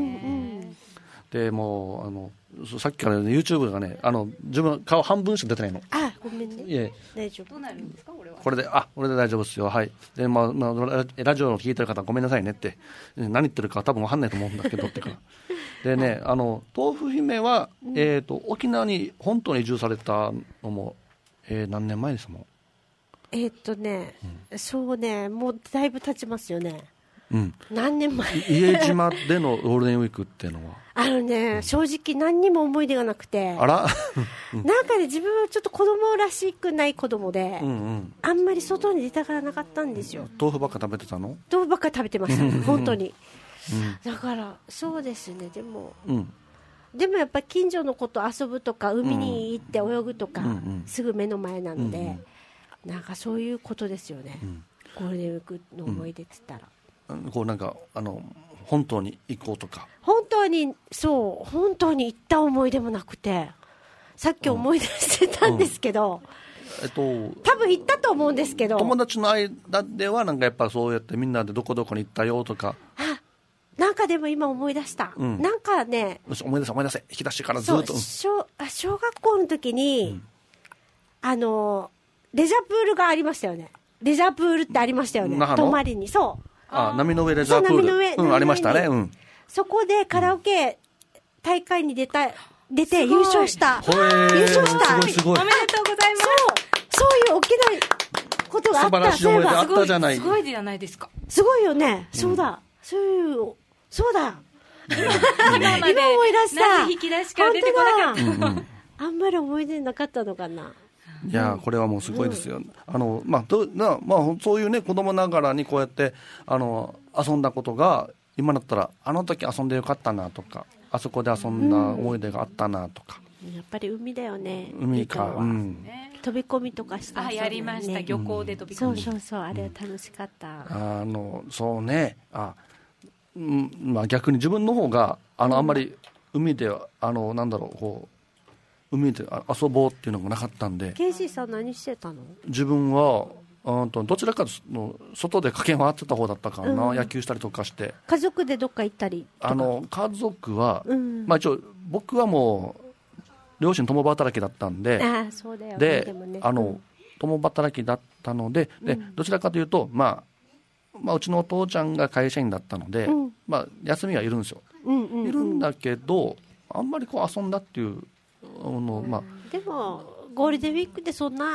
Speaker 1: でもうあのさっきから、ね、YouTube がね、あの自分顔半分しか出てないの。
Speaker 3: あ、ごめんね。
Speaker 1: いえ、
Speaker 3: 大丈夫。
Speaker 4: どうなるんですかこれは。
Speaker 1: これで、あ、これで大丈夫ですよ。はい。で、まあ、まあ、ラジオを聞いてる方ごめんなさいねって、何言ってるか多分わかんないと思うんだけどってから。でね、あの豆腐姫は、うん、えっ、ー、と沖縄に本島に移住されたのも、えー、何年前ですもん。
Speaker 3: えー、っとね、うん、そうね、もうだいぶ経ちますよね。
Speaker 1: うん、
Speaker 3: 何年前。
Speaker 1: 家島でのゴールデンウィークっていうのは
Speaker 3: あのね、うん、正直何にも思い出がなくて、
Speaker 1: あら
Speaker 3: なんかね、自分はちょっと子供らしくない子供で、
Speaker 1: うんうん、
Speaker 3: あんまり外に出たがらなかったんですよ。
Speaker 1: 豆腐ばっか食べてたの？
Speaker 3: 豆腐ばっかり食べてました本当に、うん、だからそうですね。でも、うん、でもやっぱり近所の子と遊ぶとか海に行って泳ぐとか、うんうん、すぐ目の前なので、うんうん、なんかそういうことですよね、うん、ゴールデンウィークの思い出って言ったら、
Speaker 1: うん、こうなんかあの本当に行こうとか、
Speaker 3: 本当にそう本当に行った思い出もなくて、さっき思い出してたんですけど、うん、えっと、多分行ったと思うんですけど、
Speaker 1: 友達の間ではなんかやっぱそうやってみんなでどこどこに行ったよとか、
Speaker 3: あ、なんかでも今思い出した、うん、なんかね、
Speaker 1: 思い出せ思い出せ、引き出してからずっと、
Speaker 3: 小, 小学校の時に、うん、あのレジャープールがありましたよね。レジャープールってありましたよね、泊まりに。そう、
Speaker 1: あ、波の上レジャープール、波の上、うん、ありましたね、うん、
Speaker 3: そこでカラオケ大会に出た、出て優勝した、優勝した、
Speaker 1: すごいすごい、
Speaker 4: おめでとうございます。
Speaker 3: そう、そういう大きなことがあった。
Speaker 1: 素晴らしい思い出あったじゃない。
Speaker 4: すごいじゃないですか。
Speaker 3: すごいよね、うん、そうだ、そういうそうだ
Speaker 4: 今まで
Speaker 3: 今思い出した、
Speaker 4: なぜ引き出しから出てこなかったの、うんうん、
Speaker 3: あんまり思い出なかったのかな。
Speaker 1: いや、これはもうすごいですよ、うん、あのまあどなまあ、そういうね、子供ながらにこうやってあの遊んだことが今だったら、あの時遊んでよかったなとか、あそこで遊んだ思い出があったなとか、
Speaker 3: うん、やっぱり海だよね。
Speaker 1: 海か、うん、
Speaker 3: 飛び込みとかした、
Speaker 4: あ、やりました、ね、漁港で飛び込み、
Speaker 3: そうそうそう、あれは楽しかった、
Speaker 1: うん、あのそうね、あ、うん、まあ、逆に自分の方があのあんまり海であのなんだろう、こう海で遊ぼうっていうのがなかったんで。
Speaker 3: ケイシーさん何してたの？
Speaker 1: 自分はうんとどちらかの外で駆け回ってた方だったからな、うん、野球したりとかして。
Speaker 3: 家族でどっか行ったりとか？
Speaker 1: あの家族は、うん、まあ、一応僕はもう両親共働きだったんで、
Speaker 3: あ、そうだよね、
Speaker 1: で、
Speaker 3: でもね、
Speaker 1: あの、うん、共働きだったので、で、うん、どちらかというと、まあまあ、うちのお父ちゃんが会社員だったので、うん、まあ、休みはいるんですよ、うんうんうん、いるんだけどあんまりこう遊んだっていうの、まあ、
Speaker 3: でもゴールデンウィークでそんな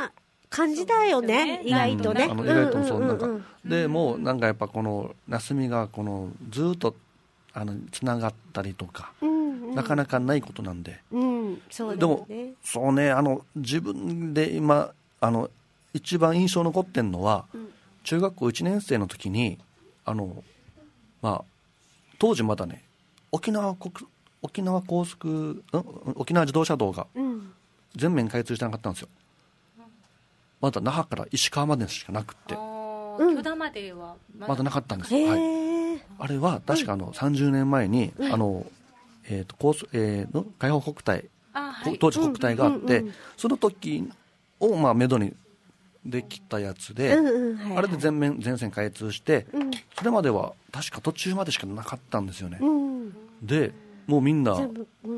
Speaker 3: 感じだよね、意外とね。
Speaker 1: あの意外とそうなんか、でもうなんかやっぱこのなすみがこのずっとあのつながったりとか、うんうん、なかなかないことなんで、
Speaker 3: うんそうだよね、
Speaker 1: でもそうね、あの自分で今あの一番印象残ってるのは、うん、中学校いちねん生の時にあの、まあ、当時まだね沖縄国沖縄高速、うん、沖縄自動車道が全面開通してなかったんですよ。まだ那覇から石川までしかなくて、
Speaker 4: 許田までは
Speaker 1: ま だ, まだなかったんですよ、はい、あれは確かあのさんじゅうねんまえに、うん、あのえーと高速えー、の海保国体、はい、当時国体があって、うんうんうん、その時をまあめどにできたやつで、うんうんはいはい、あれで全面全線開通して、うん、それまでは確か途中までしかなかったんですよね、うん、でもうみんな、うんうんうん、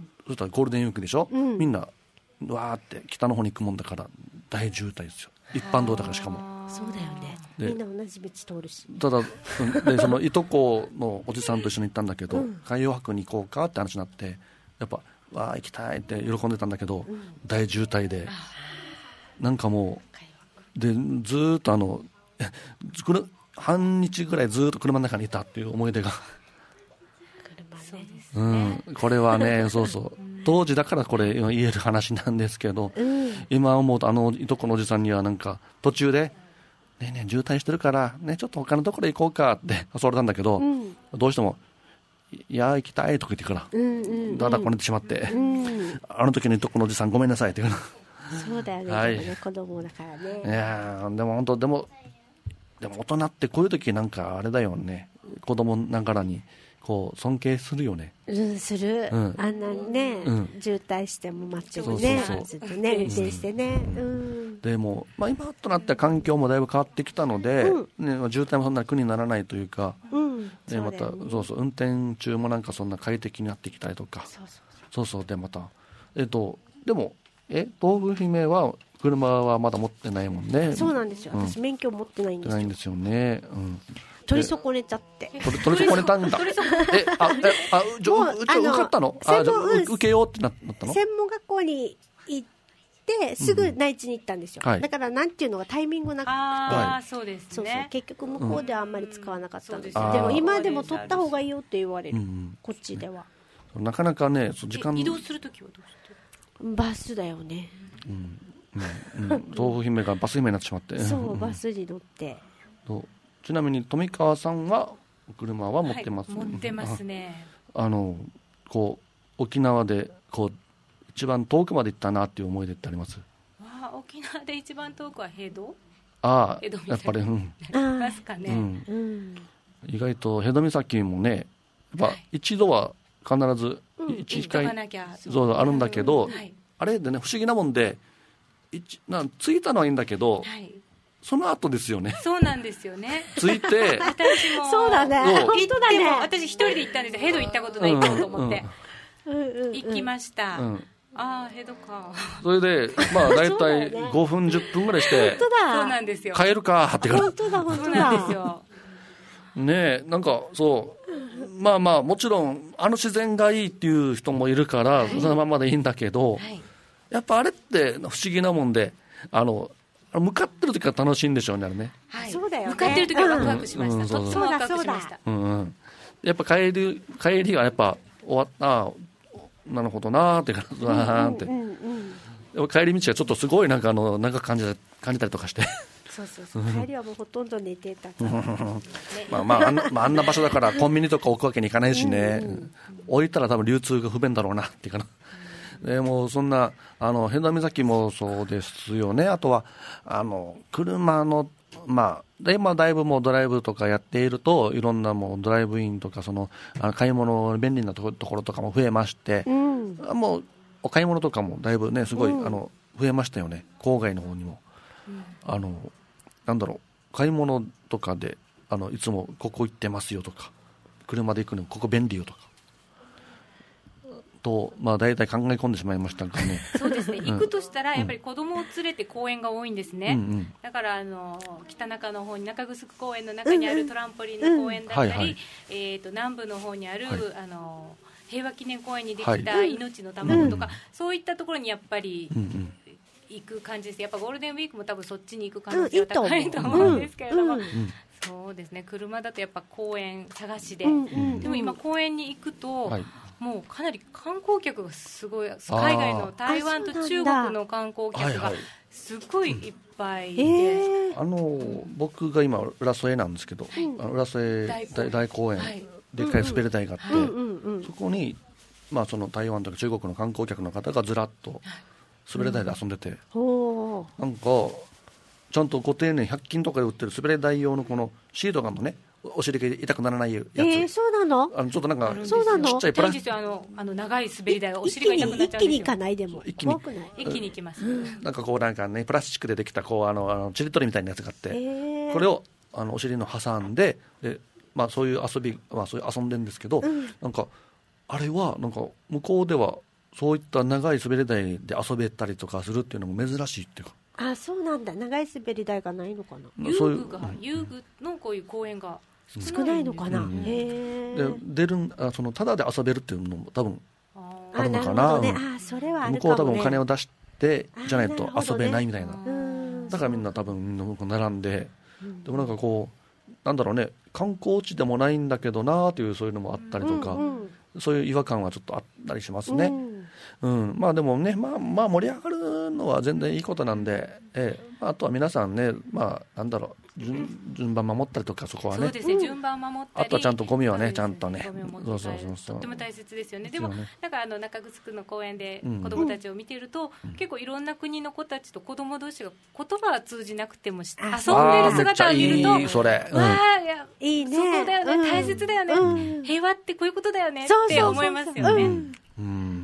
Speaker 1: そしたらゴールデンウィークでしょ、うん、みんなわーって北の方に行くもんだから大渋滞ですよ、一般道だから。しかも
Speaker 3: そうだよね、みんな同じ道通るし。
Speaker 1: ただでそのいとこのおじさんと一緒に行ったんだけど、うん、海洋博に行こうかって話になって、やっぱわー行きたいって喜んでたんだけど、うん、大渋滞でなんかもうでずっとあの半日ぐらいずっと車の中にいたっていう思い出が
Speaker 4: そうですね、
Speaker 1: うん、これはねそうそう当時だからこれ言える話なんですけど、うん、今思うとあのいとこのおじさんにはなんか途中でねえねえ渋滞してるから、ね、ちょっと他のところ行こうかって誘われたんだけど、うん、どうしてもいや行きたいとか言ってから、うんうんうん、だだこねてしまって、うん、あの時のいとこのおじさんごめんなさいって言うから
Speaker 3: そうだよね、はい、ね子供だからね。
Speaker 1: いやでも本当でもでも大人ってこういう時なんかあれだよね、子供ながらにこう尊敬するよね。
Speaker 3: うんする、うん、あんなにね、うん、渋滞しても待ってもね、ずっとね運転してね、うんうん、
Speaker 1: でも、まあ、今となっては環境もだいぶ変わってきたので、うんね、渋滞もそんなに苦にならないというか、うんでまたそう、ね、そうそう運転中もなんかそんな快適になってきたりとか、そうそうそうそうでまたえっとでもえ豆腐姫は車はまだ持ってないもんね。
Speaker 3: そうなんですよ、私免許持ってないんですよ。
Speaker 1: ないんですよね、うん
Speaker 3: 取り損ねちゃって
Speaker 1: 取り損ねたんだえあえあじゃあ受かったのあじゃあ受けようってなったの。
Speaker 3: 専門学校に行ってすぐ内地に行ったんですよ、うんはい、だからなんていうのがタイミングなくて、
Speaker 4: あそうですね、
Speaker 3: そうそう結局向こうではあんまり使わなかったんですよ、うん、でも今でも取った方がいいよって言われる、うん、こっちでは
Speaker 1: なかなかね時間
Speaker 4: 移動するときはどうして
Speaker 3: バスだよね、
Speaker 1: うんうんうん、豆腐姫がバス姫になってしまって
Speaker 3: そう、うん、バスに乗って
Speaker 1: どうちなみに富川さんは車は持ってます、
Speaker 4: はい、持ってますね。
Speaker 1: あ, あのこう沖縄でこう一番遠くまで行ったなっていう思い出ってあります？
Speaker 4: わ沖縄で一番遠くはヘド？
Speaker 1: ああやっぱり、うん、
Speaker 4: ありますかね、うん
Speaker 1: うん、意外とヘド岬もねやっぱ一度は必ず一回、うん、そうあるんだけど、うんはい、あれでね不思議なもんで一な着いたのはいいんだけど、はいその後ですよね。
Speaker 4: そうなんですよね。
Speaker 1: 着いて
Speaker 4: 私も
Speaker 3: そうだね。本当だね。
Speaker 4: 私一人で行ったんですよ。ヘド行ったことないと思って、うんうん、行きました。うん、ああヘドか。
Speaker 1: それでまあだいたいごふんじゅっぷんぐらいして
Speaker 3: 本当だ
Speaker 4: そうなんですよ。
Speaker 1: 帰るかってから
Speaker 3: 本当だ本当だ。そう
Speaker 4: なんですよ。
Speaker 1: ねえなんかそうまあまあもちろんあの自然がいいっていう人もいるから、はい、そのままでいいんだけど、はい、やっぱあれって不思議なもんであの。向かってる時は楽しいんでしょうねあれね、
Speaker 3: はい、そうだよね。
Speaker 4: 向かってる時はワクワクしました、うんうん、とってもワクワクしました、
Speaker 1: うんうん、やっぱ帰り帰りがやっぱ終わったなるほどなーって感じだーって、うんうんうん、帰り道はちょっとすごいなんかあのなんか感じ感じたりとかして
Speaker 3: そうそうそう帰りはもうほとんど寝てたから
Speaker 1: まあまああんな、まあ、あんな場所だからコンビニとか置くわけにいかないしね、うんうん、置いたら多分流通が不便だろうなっていうかなでもそんなあの辺田岬もそうですよね。あとはあの車のまあで今だいぶもうドライブとかやっているといろんなもうドライブインとかそのあの買い物便利なところとかも増えまして、うん、もうお買い物とかもだいぶねすごい、うん、あの増えましたよね郊外の方にも、うん、あのなんだろう買い物とかであのいつもここ行ってますよとか車で行くのここ便利よとかとまあ、大体考え込んでしまいましたがね
Speaker 4: そうですね、行くとしたらやっぱり子供を連れて公園が多いんですね、うんうん、だからあの北中の方に中城公園の中にあるトランポリンの公園だったり、うんうんえー、と南部の方にある、はい、あの平和記念公園にできた命の卵とか、はい、そういったところにやっぱり、うんうん行く感じです。やっぱゴールデンウィークも多分そっちに行く可能性は高いと思うんですけれども、うんうん、そうですね、車だとやっぱ公園探しで、うんうん、でも今公園に行くと、はい、もうかなり観光客がすごい、海外の台湾と中国の観光客がすごいいっぱいで、はいはい、えー、
Speaker 1: あの僕が今浦添なんですけど、うん、浦添 大, 大公園、はい、でっかい滑り台があって、うんうんうん、そこに、まあ、その台湾とか中国の観光客の方がずらっと滑り台で遊んでて、うん、なんかちゃんとご丁寧ひゃく均とかで売ってる滑り台用のこのシートがのね、お尻が痛くならないやつ、え
Speaker 3: ー、そうなの、
Speaker 1: あのちょっとなんか
Speaker 3: そうなの、
Speaker 1: ちっちゃいプラスチック、
Speaker 4: あのあの長い滑り台がお尻が痛くなっちゃうんですよ。
Speaker 3: 一気に行かないでも
Speaker 1: 一気に
Speaker 4: 一気に行きます、うん、
Speaker 1: なんかこうなんかね、プラスチックでできたこうあのあのちりとりみたいなやつがあって、えー、これをあのお尻の挟んで、で、まあ、そういう遊び、まあ、そういう遊んでるんですけど、うん、なんかあれはなんか向こうではそういった長い滑り台で遊べたりとかするっていうのも珍しいっていうか。
Speaker 3: あ、そうなんだ、長い滑り台がないのかな。
Speaker 4: 遊具が、遊具のこういう公園が
Speaker 3: 少ないのかな、うん、
Speaker 1: へで出るあそのタダで遊べるっていうのも多分あるのかな。
Speaker 3: あ、ね、あ、それはあるかもね。
Speaker 1: 向こうは多分お金を出してじゃないと遊べないみたいな、ね、だからみんな多分向こう並んで、うん、でもなんかこうなんだろうね、観光地でもないんだけどなというそういうのもあったりとか、うんうん、そういう違和感はちょっとあったりしますね、うんうん、まあでもね、まあ、まあ盛り上がるのは全然いいことなんで、ええ、あとは皆さんね、まあなんだろう、順, 順番守ったりとか、そこはね、
Speaker 4: そうですね、順番守ったり、
Speaker 1: あとはちゃんとゴミはね、ちゃんとね、
Speaker 4: そうそうそうそう、とっても大切ですよね。でもなんかあの中城の公園で子どもたちを見ていると、うん、結構いろんな国の子たちと子ども同士が言葉は通じなくても遊んでる姿を見ると、
Speaker 1: いいそれ、うん、
Speaker 4: わあ、いや、いいね、そこだよね、うん、大切だよね、うん、平和ってこういうことだよねって思いますよね。
Speaker 1: うん、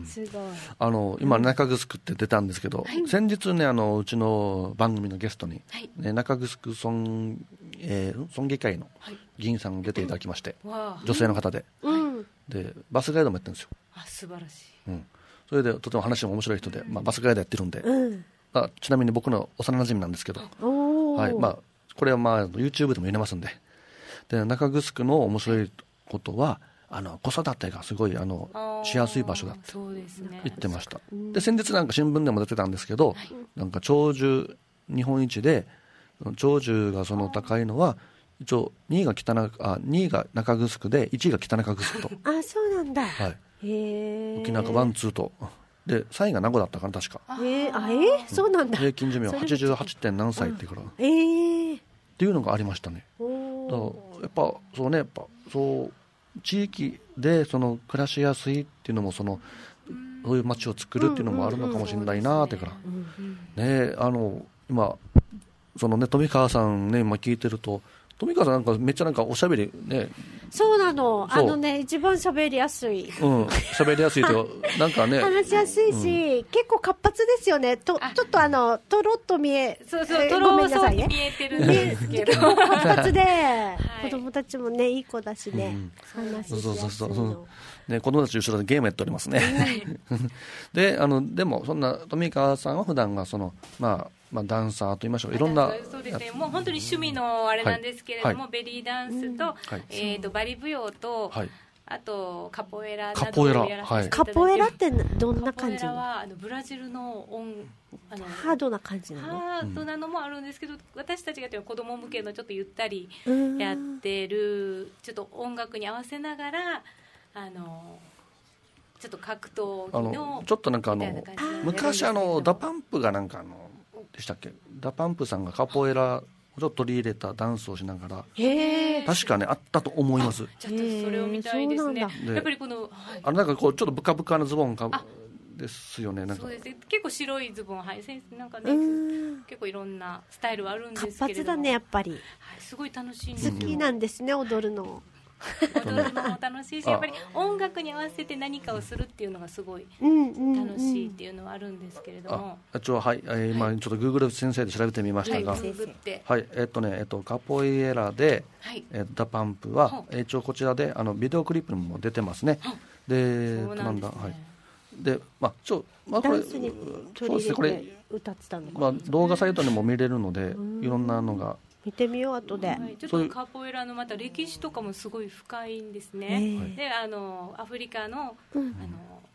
Speaker 3: すごい。
Speaker 1: あの今中城って出たんですけど、はい、先日ね、あのうちの番組のゲストに、はいね、中城村、えー、村議会の議員さんが出ていただきまして、うん、女性の方で、うん、でバスガイドもやってるんですよ。
Speaker 4: あ、素晴らしい、
Speaker 1: うん、それでとても話も面白い人で、まあ、バスガイドやってるんで、うん、あ、ちなみに僕の幼馴染なんですけど、はい、まあ、これは、まあ、YouTube でも見れますんで、で中城の面白いことはあの子育てがすごいあのしやすい場所だって言ってました。で先日なんか新聞でも出てたんですけど、はい、なんか長寿日本一で長寿がその高いのは一応にいが北中あにいが中城でいちいが北中城と
Speaker 3: あ、そうなんだ、
Speaker 1: はい、
Speaker 3: へ
Speaker 1: 沖縄ワンツーとでさんいが名護だったかな確か。
Speaker 3: へあえー、そうなんだ。
Speaker 1: 平均寿命はちじゅうはちてん何歳っていうから、
Speaker 3: えー、
Speaker 1: っていうのがありましたね。だからやっぱそうね、やっぱそう地域でその暮らしやすいっていうのもそのそういう街を作るっていうのもあるのかもしれないなってからね。あの今そのね富川さんね今聞いてると、富川さんなんかめっちゃなんかおしゃべりね。
Speaker 3: そうなの、あのね一番喋りやすい、
Speaker 1: うん喋りやすいとなんかね
Speaker 3: 話しやすいし、うん、結構活発ですよね。とちょっとあのとろっと見え
Speaker 4: そうそう、とろそうに見えてるんですけど
Speaker 3: 活発で、はい、子供たちもねいい子だしね、うん、話しやすいの。そうそうそう
Speaker 1: ね、子供たち後ろでゲームやっておりますねであのでもそんな富川さんは普段がそのまあまあ、ダンサーと言いましょうか、いろんな、
Speaker 4: そうですね、もう本当に趣味のあれなんですけれども、はい、ベリーダンスと、はい、えー、とバリ舞踊と、はい、あとカポエラなどをやらせていただいて、
Speaker 3: カポエラってどんな感じ？
Speaker 4: カポエラはあのブラジルの音あの
Speaker 3: ハードな感じなの？
Speaker 4: ハードなのもあるんですけど、私たちがやってる子供向けのちょっとゆったりやってる、ちょっと音楽に合わせながらあのちょっと格闘技の
Speaker 1: ちょっとなんかあの昔あのダパンプがなんかあのでしたっけ、ダパンプさんがカポエラをちょっと取り入れたダンスをしながら、
Speaker 3: へ
Speaker 1: 確かねあったと思います。
Speaker 4: ちょっとそれを見たいですね。やっぱりこの、はい、
Speaker 1: あのなんかこうちょっとブカブカなズボンかですよね。なんか
Speaker 4: そうですね、結構白いズボンはい、なんかね結構いろんなスタイルはあるんですけれども、
Speaker 3: 活発だねやっぱり、はい、
Speaker 4: すごい楽しいんですよ。
Speaker 3: 好きなんですね踊るの。
Speaker 4: 踊るのも楽しいし、やっぱり音楽に合わせて何かをするっていうのがすごい楽しいっていうのはあるんですけれども、
Speaker 1: あちょはい、えー、今ちょっと Google 先生で調べてみましたが、はい、はい、えっとね、えっとカポエラで、はい、えー、ダパンプは、えー、一応こちらであのビデオクリップにも出てますね。で、そうなんですね。はい。で、まあちょまあこれ
Speaker 3: ダンスに取り入れて歌ってたのか、
Speaker 1: まあ動画サイトにも見れるので、いろんなのが。
Speaker 3: 見てみよう後で、はい、
Speaker 4: ちょっとカポエラのまた歴史とかもすごい深いんですね。であのアフリカの、うん、あの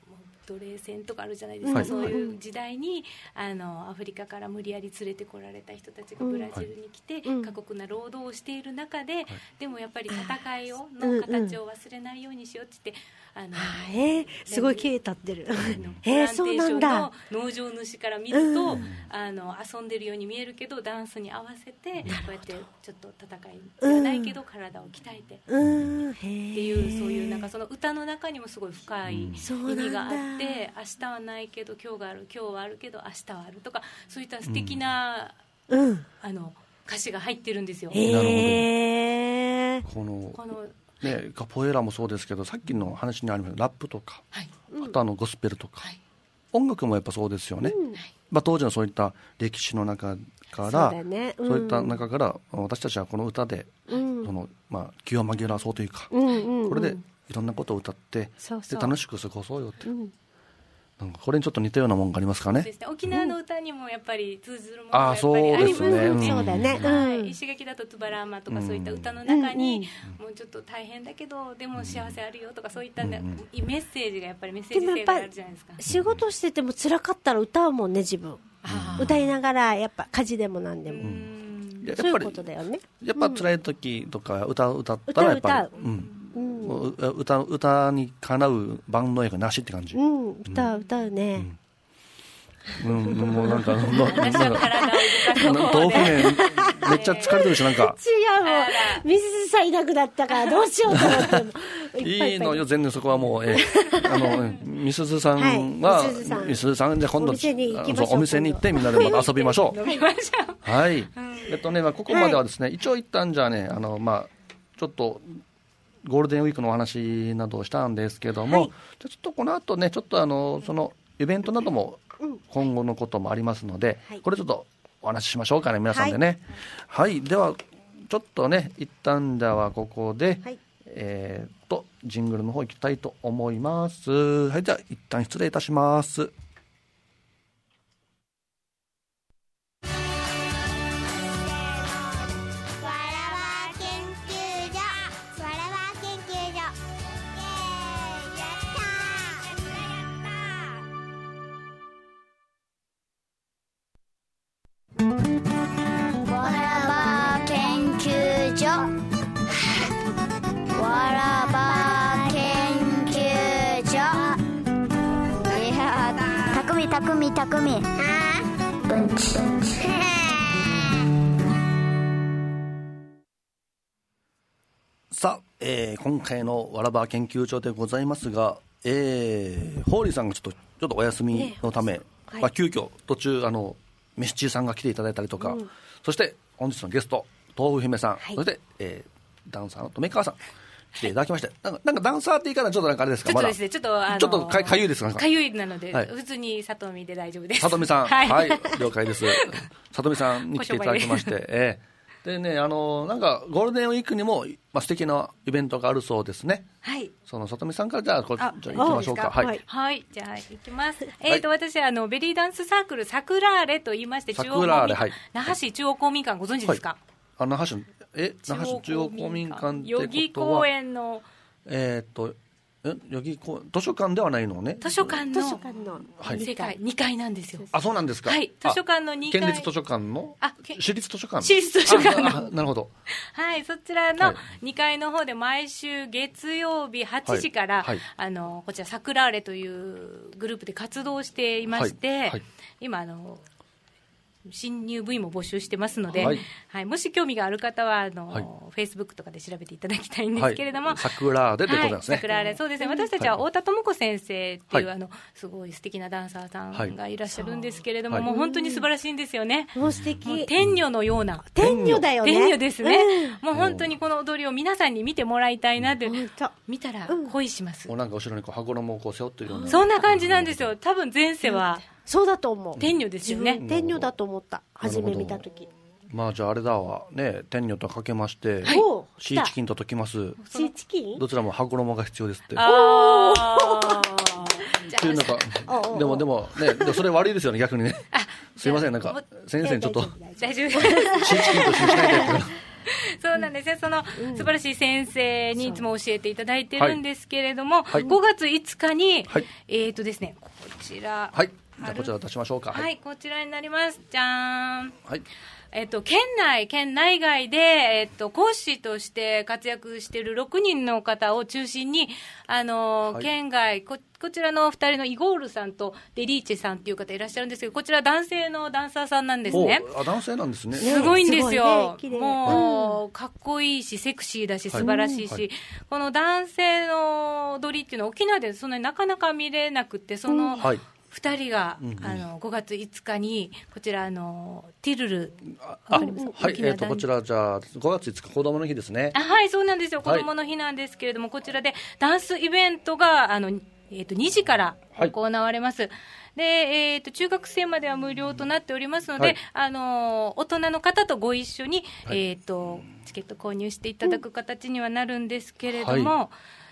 Speaker 4: 奴隷船とかあるじゃないですか、はい、そういう時代にあのアフリカから無理やり連れてこられた人たちがブラジルに来て、うん、過酷な労働をしている中で、はい、でもやっぱり戦いをの形を忘れないようにしようって言って、あの
Speaker 3: えー、すごい綺麗立ってる
Speaker 4: プランテーションの農場主から見ると、うん、あの遊んでるように見えるけどダンスに合わせてこうやってちょっと戦いじゃないけど体を鍛えて、うん、っていうそういうなんかその歌の中にもすごい深い意味があって、明日はないけど今日がある、今日はあるけど明日はあるとか、そういった素敵な、うん、あの歌詞が入ってるんですよ。
Speaker 1: なるほど。このこのね、カポエラもそうですけど、さっきの話にありましたラップとか、はい、あとあのゴスペルとか、はい、音楽もやっぱそうですよね、うん、まあ、当時のそういった歴史の中から そう、ね、うん、そういった中から私たちはこの歌で、うん、そのまあ、気を紛らわそうというか、うんうんうん、これでいろんなことを歌ってそうそうで楽しく過ごそうよって、うん、なんかこれにちょっと似たようなもんがありますかね。
Speaker 4: そうですね、沖縄の歌にもやっぱり通ずるものがやっぱりありますよね。
Speaker 1: うん、
Speaker 3: そうだね、うん、
Speaker 4: 石垣だとトゥバラーマとかそういった歌の中に、うん、もうちょっと大変だけどでも幸せあるよとかそういった、ね、うん、メッセージがやっぱりメッセージ性があるじゃないですか。
Speaker 3: 仕事してても辛かったら歌うもんね、自分歌いながらやっぱ家事でも何でも、うん、やっぱりそういうことだよね。
Speaker 1: やっぱ辛い時とか歌を歌ったらやっぱり、歌う、うんうん、歌, 歌にかなう万能映画なしって感じ、うん、
Speaker 3: 歌う歌うね、
Speaker 1: うん、うん、もうなんか豆腐麺めっちゃ疲れてるし、なんか
Speaker 3: 違う、もうミスズさんいなくなったからどうしようと思って
Speaker 1: いいのよ、全然そこはもう、えー、あのミスズさんは、はい、ミスズさんで今度お店に行きましょう。お店に行ってみんなでまた遊びましょうはい、うん、えっとね、まあ、ここまではですね、はい、一応一旦じゃあね、あの、まあ、ちょっとゴールデンウィークのお話などをしたんですけども、はい、じゃちょっとこの後ね、ちょっとあのそのイベントなども今後のこともありますので、はい、これちょっとお話ししましょうかね、皆さんでね。はい、はい、ではちょっとね、一旦ではここで、はい、えー、っとジングルの方行きたいと思います。はい、じゃあ一旦失礼いたします。
Speaker 5: たくみたくみうんち
Speaker 1: さあ、えー、今回のわらば研究所でございますが、えー、ホーリーさんがちょっとちょっとお休みのため、ね、はい、まあ、急遽途中あのメッチーさんが来ていただいたりとか、うん、そして本日のゲスト豆腐姫さん、はい、そして、えー、ダンサーの留川さん来ていただきまして、なんか、なんかダンサーって言い方ちょっとなんかあれですか、
Speaker 4: ちょっとですね、ちょっとあのー、
Speaker 1: ちょっとか、かゆいですか、
Speaker 4: かゆいなので、はい、普通にさとみで大丈夫です。
Speaker 1: さとみさん、はい、はい、了解です。さとみさんに来ていただきまして、えー、でね、あのー、なんかゴールデンウィークにも、まあ、素敵なイベントがあるそうですね。はい。そのさとみさんからじゃあ、こじゃあ行きましょうか。
Speaker 4: はい。はい、じゃあ行きます。えっと、はい、私あのベリーダンスサークルサクラーレと言いまして、中央公民館、はい、那覇市中央公民館ご存知ですか？はい、
Speaker 1: あ、那覇市え那覇市中央公民館ってことは、
Speaker 4: 代々木公園の
Speaker 1: えー、っとえ代々木公図書館ではないのね。
Speaker 4: 図書館の図書館のにかい、にかいなんですよ。
Speaker 1: あ、そうなんですか。
Speaker 4: はい、図書館のにかい。
Speaker 1: 県立図書館のあ私立図書館
Speaker 4: 私立図書館
Speaker 1: のなるほど。
Speaker 4: はい、そちらのにかいの方で毎週月曜日はちじから、はいはい、あのこちらサクラーレというグループで活動していまして、はいはい、今あの新入部員も募集してますので、はいはい、もし興味がある方はあの、はい、フェイスブックとかで調べていただきたいんですけれども、
Speaker 1: サクラーレでございますね。
Speaker 4: サクラーレ、そうですね。私たちは太田智子先生っていう、はい、あのすごい素敵なダンサーさんがいらっしゃるんですけれども、はい、もう本当に素晴らしいんですよね。
Speaker 3: もう素敵。もう
Speaker 4: 天女のような。
Speaker 3: 天女だよね。
Speaker 4: 天女ですね。うん、もう本当にこの踊りを皆さんに見てもらいたいなって、うん、見たら恋します。
Speaker 1: もうなんか後ろにこう羽衣をこう背負ってるような。
Speaker 4: そんな感じなんですよ。多分前世は。うん、
Speaker 3: そうだと思う。
Speaker 4: 天女ですよね。
Speaker 3: 天女だと思った。初め見たとき。
Speaker 1: まあじゃああれだわね、天女とかけまして、はい、シーチキンと解きます。
Speaker 3: シーチキン？
Speaker 1: どちらも羽衣が必要ですって。
Speaker 4: ああ。
Speaker 1: っていうなんかでもでもね、でもそれ悪いですよね逆にね。すいません、なんか先生にちょっと
Speaker 4: 大丈夫。
Speaker 1: シーチキンとしないでって。
Speaker 4: そうなんですね。その、うん、素晴らしい先生にいつも教えていただいてるんですけれども、はい、ごがついつかに、はい、えーとですね、こちら。
Speaker 1: はい。じゃあこちら出しましょうか。
Speaker 4: はい、はい、こちらになります。じゃーん。
Speaker 1: はい。
Speaker 4: えっと、県内、県内外で、えっと、講師として活躍しているろくにんの方を中心に、あの、はい、県外、こ、こちらのふたりのイゴールさんとデリーチェさんっていう方いらっしゃるんですけど、こちら男性のダンサーさんなんですね。
Speaker 1: あ、男性なんですね。
Speaker 4: すごいんですよ。ね、もう、はい、かっこいいし、セクシーだし、素晴らしいし、はい、この男性の踊りっていうのは沖縄でそんなになかなか見れなくて、その、はい、ふたりが、うんうん、あのごがついつかにこちらあのティルル
Speaker 1: ああはい、えー、とこちらじゃあごがついつか子どもの日ですね。
Speaker 4: あはいそうなんですよ、子どもの日なんですけれども、はい、こちらでダンスイベントがあの、えー、とにじから行われます、はい、で、えー、と中学生までは無料となっておりますので、はい、あの大人の方とご一緒に、はい、えー、とチケット購入していただく形にはなるんですけれども、はい、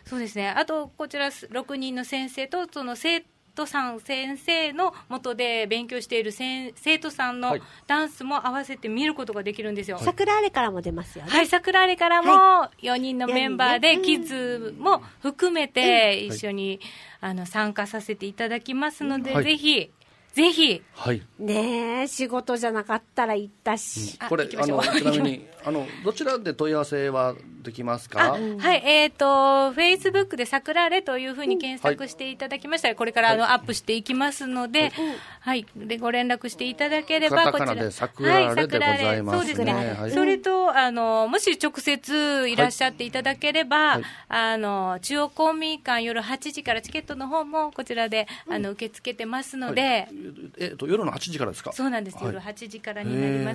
Speaker 4: そうですね、あとこちらろくにんの先生とその生徒さん先生の元で勉強している生徒さんのダンスも合わせて見ることができるんですよ。
Speaker 3: 桜あれからも出ますよね。
Speaker 4: はい、桜あれからもよにんのメンバーで、はい、キッズも含めて一緒に、うん、あの参加させていただきますので、はい、ぜひぜひ、
Speaker 1: はい、
Speaker 3: ねえ仕事じゃなかったら行ったし、
Speaker 1: うん、これあのちなみにあのどちらで問い合わせはできますか？
Speaker 4: はい、えっ、ー、とフェイスブックで桜レというふうに検索していただきましたら、うん、これからあの、はい、アップしていきますので、はい、はい、でご連絡していただければ、
Speaker 1: カタカナで桜レでございますね。そうですね。
Speaker 4: はい、それとあのもし直接いらっしゃっていただければ、はい、あの中央公民館夜はちじからチケットの方もこちらで、うん、あの受け付けてますので、はい、
Speaker 1: えー、と夜のはちじからですか？
Speaker 4: そうなんです、はい、夜はちじからになります。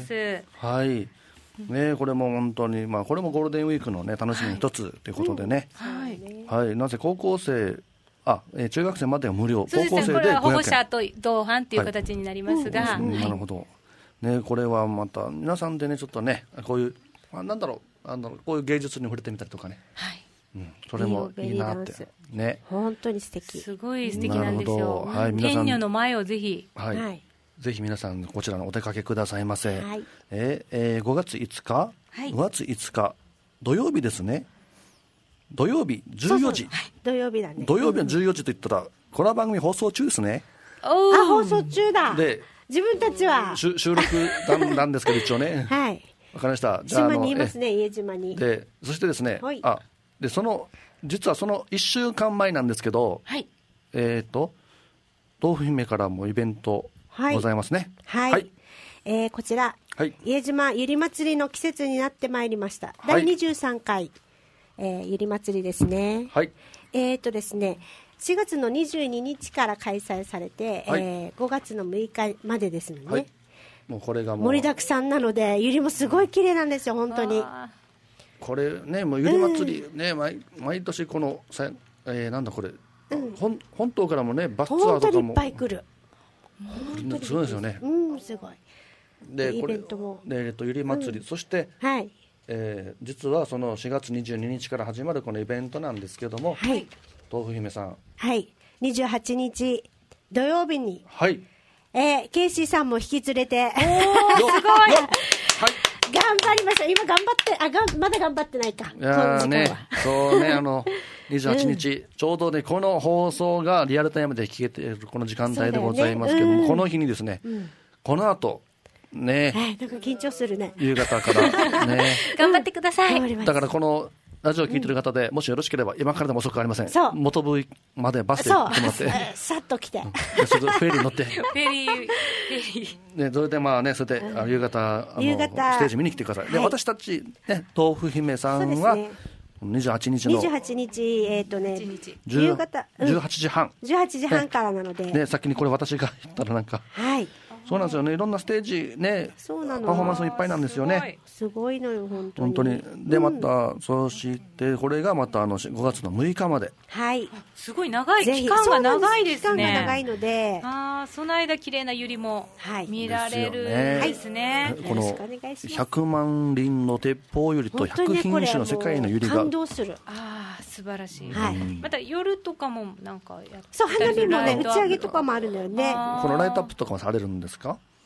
Speaker 1: はいね、これも本当に、まあ、これもゴールデンウィークの、ね、楽しみの一つということでね、はいはいはい、なぜ高校生あ、えー、中学生までは無料、
Speaker 4: そうですね、
Speaker 1: 高校生で
Speaker 4: これは保護者と同伴という形になりますが、はい
Speaker 1: うん、なるほど、ね、これはまた皆さんでねちょっとねこういう、まあ、なんだろうあのこういう芸術に触れてみたりとかね、はいうん、それもいいなってね、
Speaker 3: 本当に素敵、
Speaker 4: すごい素敵なんですよ、はい、天女の前をぜひ、
Speaker 1: はいはい、ぜひ皆さんこちらのお出かけくださいませ、はいえーえー、ごがついつか、はい、ごがついつか土曜日ですね、土曜日じゅうよじ、
Speaker 3: そうそう土曜日だね、
Speaker 1: 土曜日のじゅうよじといったら、うん、この番組放送中ですね。
Speaker 3: あ放送中だ。で自分たちは
Speaker 1: 収録なんですけど一応ね
Speaker 3: はい
Speaker 1: わかりました。じゃあ
Speaker 3: 島にいますね、家島に。
Speaker 1: でそしてですね、はい、あでその実はそのいっしゅうかんまえなんですけど、はい、えっ、ー、と豆腐姫からもイベントございますね。
Speaker 3: はい、はい、えー、こちら、はい、家島ゆり祭りの季節になってまいりました、はい、だいにじゅうさんかい、えー、ゆり祭りですね。はい、えーとですねしがつのにじゅうににちから開催されて、はいえー、ごがつのむいかまでですのでね、はい、もうこれがもう盛りだくさんなのでゆりもすごい綺麗なんですよ本当に。
Speaker 1: これねもうゆり祭り、うん、ね 毎, 毎年このさ、えー、なんだこれ、うん、本, 本島からもねバスツアーとかも
Speaker 3: 本当にいっぱい来る。
Speaker 1: すごいですよね。
Speaker 3: うんすごい。
Speaker 1: でこれイベントもで、えっと、ゆり祭り、うん、そして、はいえー、実はそのしがつにじゅうににちから始まるこのイベントなんですけども、はい、豆腐姫さん
Speaker 3: はいにじゅうはちにち土曜日に
Speaker 1: はい
Speaker 3: えー、ケイシーさんも引き連れて
Speaker 4: おーすごいはい
Speaker 3: 頑張りました。今頑張ってあがまだ頑張ってないか。
Speaker 1: いやねそうねあのにじゅうはちにち、うん、ちょうどねこの放送がリアルタイムで聞けているこの時間帯でございますけども、ねうん、この日にですね、うん、この後ね、
Speaker 3: えー、なんか緊張するね
Speaker 1: 夕方からね
Speaker 4: 頑張ってください。
Speaker 1: だからこのラジオを聞いてる方で、うん、もしよろしければ今からでも遅くありません。そう元部までバスで行ってもらって
Speaker 3: さっと来て、うん、
Speaker 1: フェリー乗ってフ
Speaker 4: ェリーフェリ
Speaker 1: ーねそれでまあねそれで、うん、夕方あの夕方ステージ見に来てください、はい、で私たち、ね、豆腐姫さんは、ね、にじゅうはちにちの
Speaker 3: にじゅうはちにちえっ、ー、とね夕方、うん、
Speaker 1: じゅうはちじはん
Speaker 3: じゅうはちじはんからなので、
Speaker 1: ねね、先にこれ私が言ったらなんかはいそうなんですよね。いろんなステージねそうなのパフォーマンスもいっぱいなんですよね。
Speaker 3: すごいのよ本当に。
Speaker 1: 本当にでまた、うん、そしてこれがまたあのごがつのむいかまで。
Speaker 3: はい
Speaker 4: すごい長い期間が長いですね。
Speaker 3: 期間が長いので
Speaker 4: あその間綺麗なゆりも見られるですね。
Speaker 1: このひゃくまんりんの鉄砲ゆりとひゃくひんしゅの世界のゆりが
Speaker 3: 感動する。
Speaker 4: ああ素晴らしい、はい、また夜とかもなんかやって
Speaker 3: そう花火もね打ち上げとかもあるんだよね。
Speaker 1: このライトアップとかもされるんですか？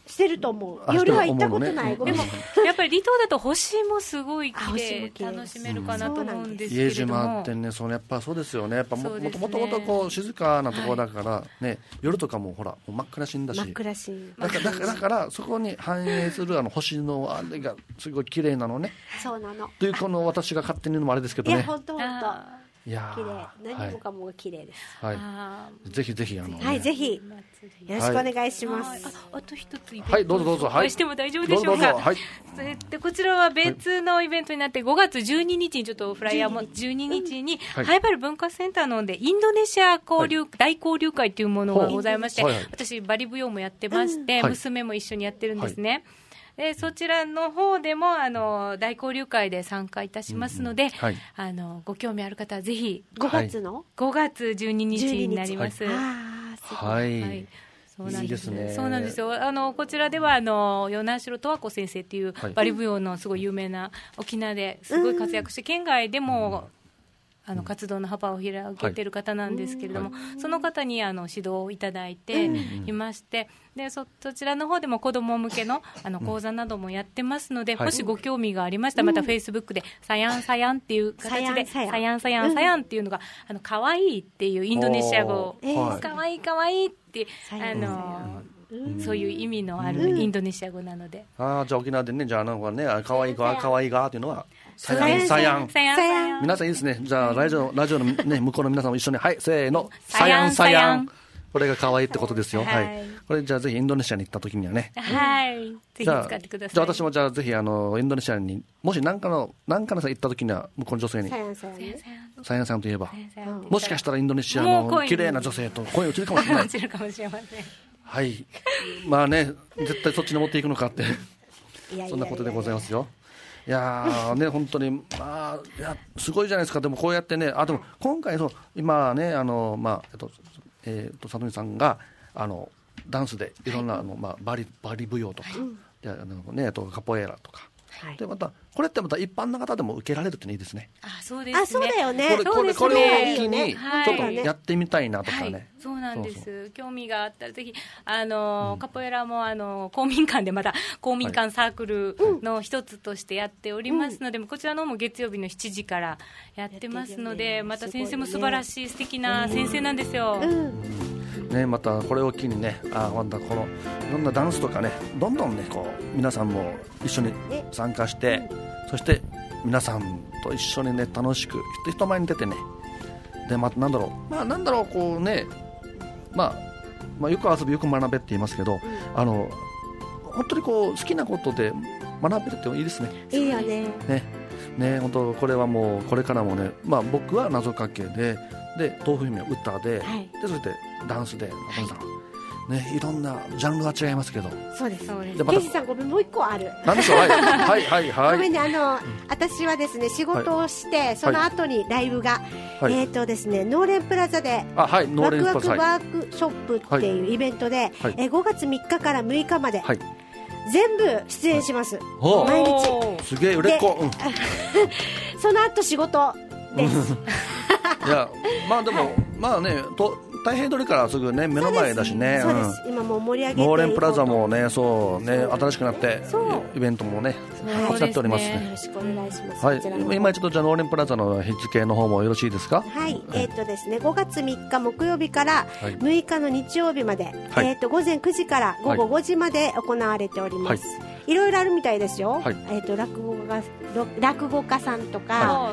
Speaker 3: してると思う。夜は行ったことない。
Speaker 4: でもやっぱり離島だと星もすごい綺麗、楽しめるかなと思うんですけれども、
Speaker 1: 家島ってね、そのやっぱそうですよね。やっぱもともとこう静かなところだからね、夜とかもほら真っ暗しんだし、
Speaker 3: 真っ暗しん
Speaker 1: だからだからそこに反映するあの星のあれがすごい綺麗なのね。
Speaker 3: そうなの。
Speaker 1: というこの私が勝手に言うのもあれですけどね。
Speaker 3: いや本当本当。
Speaker 1: いや
Speaker 3: 綺麗、何もかもが綺麗です。
Speaker 1: はい。はい、ぜひぜひあの、ね、
Speaker 3: はいぜひよろしくお願いします。はい、
Speaker 4: あ, あと一つイベント
Speaker 1: はいどうぞどうぞ
Speaker 4: はいしても大丈夫でしょうか。はい。でこちらは別のイベントになってごがつじゅうににちにちょっとフライヤーもじゅうににちにハイバル文化センターのでインドネシア交流、はい、大交流会というものがございまして、はいはい、私バリ舞踊もやってまして、うん、娘も一緒にやってるんですね。はいでそちらの方でもあの大交流会で参加いたしますので、うんうんはい、あのご興味ある方はぜひ
Speaker 3: ごがつの
Speaker 4: ごがつじゅうににちになります。
Speaker 1: はい、はい、はい
Speaker 4: そうなんです。
Speaker 1: いいですね。
Speaker 4: そうなんですよ。あのこちらではあの与那城十和子先生っていうバリ舞踊のすごい有名な沖縄ですごい活躍して、県外でも、うんあの活動の幅を広げている方なんですけれども、はい、その方にあの指導をいただいていまして、うん、で そ, そちらの方でも子ども向け の, あの講座などもやってますので、うん、もしご興味がありましたら、またフェイスブックでサヤンサヤンっていう形でサヤンサヤンサヤンっていうのがあの可愛いっていうインドネシア語、可愛い可愛いってあのうん、そういう意味のあるインドネシア語なので、
Speaker 1: うん、あじゃあ沖縄でねじゃあなんかね可愛いが可愛いがっていうのはサヤンサヤン皆さんいいですね。じゃあラジオラジオの、ね、向こうの皆さんも一緒にはいせーのサヤンサヤンこれが可愛いってことですよ。はい、はい、これじゃあぜひインドネシアに行った時にはね、
Speaker 4: はい、ぜひ使ってください。
Speaker 1: じゃあ私もじゃあぜひあのインドネシアにもし何かの何かのさ行った時には向こうの女性にサヤンサヤンサヤンサヤンといえばもしかしたらインドネシアの綺麗な女性と声を移るかもしれない。
Speaker 4: 移るかもしれません。
Speaker 1: はい、まあね絶対そっちに持っていくのかってそんなことでございますよ。いやーね本当にまあいやすごいじゃないですか。でもこうやってねあでも今回そう今ねあのまあえっとえっと里見さんがあのダンスでいろんな、はい、あのまあバリバリ舞踊とか、はい、であのねあとカポエラとか。はい、でまたこれってまた一般の方でも受けられるっていいですね。
Speaker 4: あ、そうですね。
Speaker 3: あ、そうだよね。
Speaker 1: これこれこれを機にちょっとやってみたいなとかね。はいはい、
Speaker 4: そうなんです。そうそう興味があったらぜひあの、うん、カポエラもあの公民館でまた公民館サークルの一つとしてやっておりますので、うん、こちらのも月曜日のしちじからやってますので、また先生も素晴らしい素敵な先生なんですよ。うんうん
Speaker 1: ね、またこれを機にねあまたこのいろんなダンスとかねどんどんねこう皆さんも一緒に参加して、そして皆さんと一緒にね楽しく人前に出てねでまたなんだろうまあなんだろうこうね、まあ、まあよく遊びよく学べって言いますけど、うん、あの本当にこう好きなことで学べるっていいですね。
Speaker 3: いいよね。
Speaker 1: ねね本当これはもうこれからもねまあ僕は謎かけでで豆腐姫は歌で、はい、でそしてダンスで中野さんねいろんなジャンルは違いますけど。
Speaker 3: そうですそうです。ケイシさんごめんもう一個ある。
Speaker 1: 何でしょうはいはいはいはい。
Speaker 3: ごめんねあの、うん、私はですね仕事をして、はい、その後にライブが、はい、えっ、ー、とですねノーレンプラザで
Speaker 1: あ、はい、ノーレンプラザ
Speaker 3: ワクワクワークショップっていうイベントで、はいはい、えごがつみっかからむいかまで、はい、全部出演します、はい、毎日。
Speaker 1: すげえ売れっ子、うん、
Speaker 3: その後仕事です
Speaker 1: いやまあでも、はい、まあねと太平通りからすぐね目の前だしね。
Speaker 3: そうです、うん、今もう盛り上げて
Speaker 1: ノーレンプラザもねそうね新しくなってイベントもねおっしゃっておりますね。
Speaker 3: よろしくお願いします。
Speaker 1: はい、今ちょっとじゃあノーレンプラザの日付の方もよろしいですか。
Speaker 3: はい、はい、えー、っとですねごがつみっか木曜日からむいかの日曜日まで、はい、えー、っと午前くじから午後ごじまで行われております。はい、いろいろあるみたいですよ。はい、えー、っと落語家落語家さんとか、はい、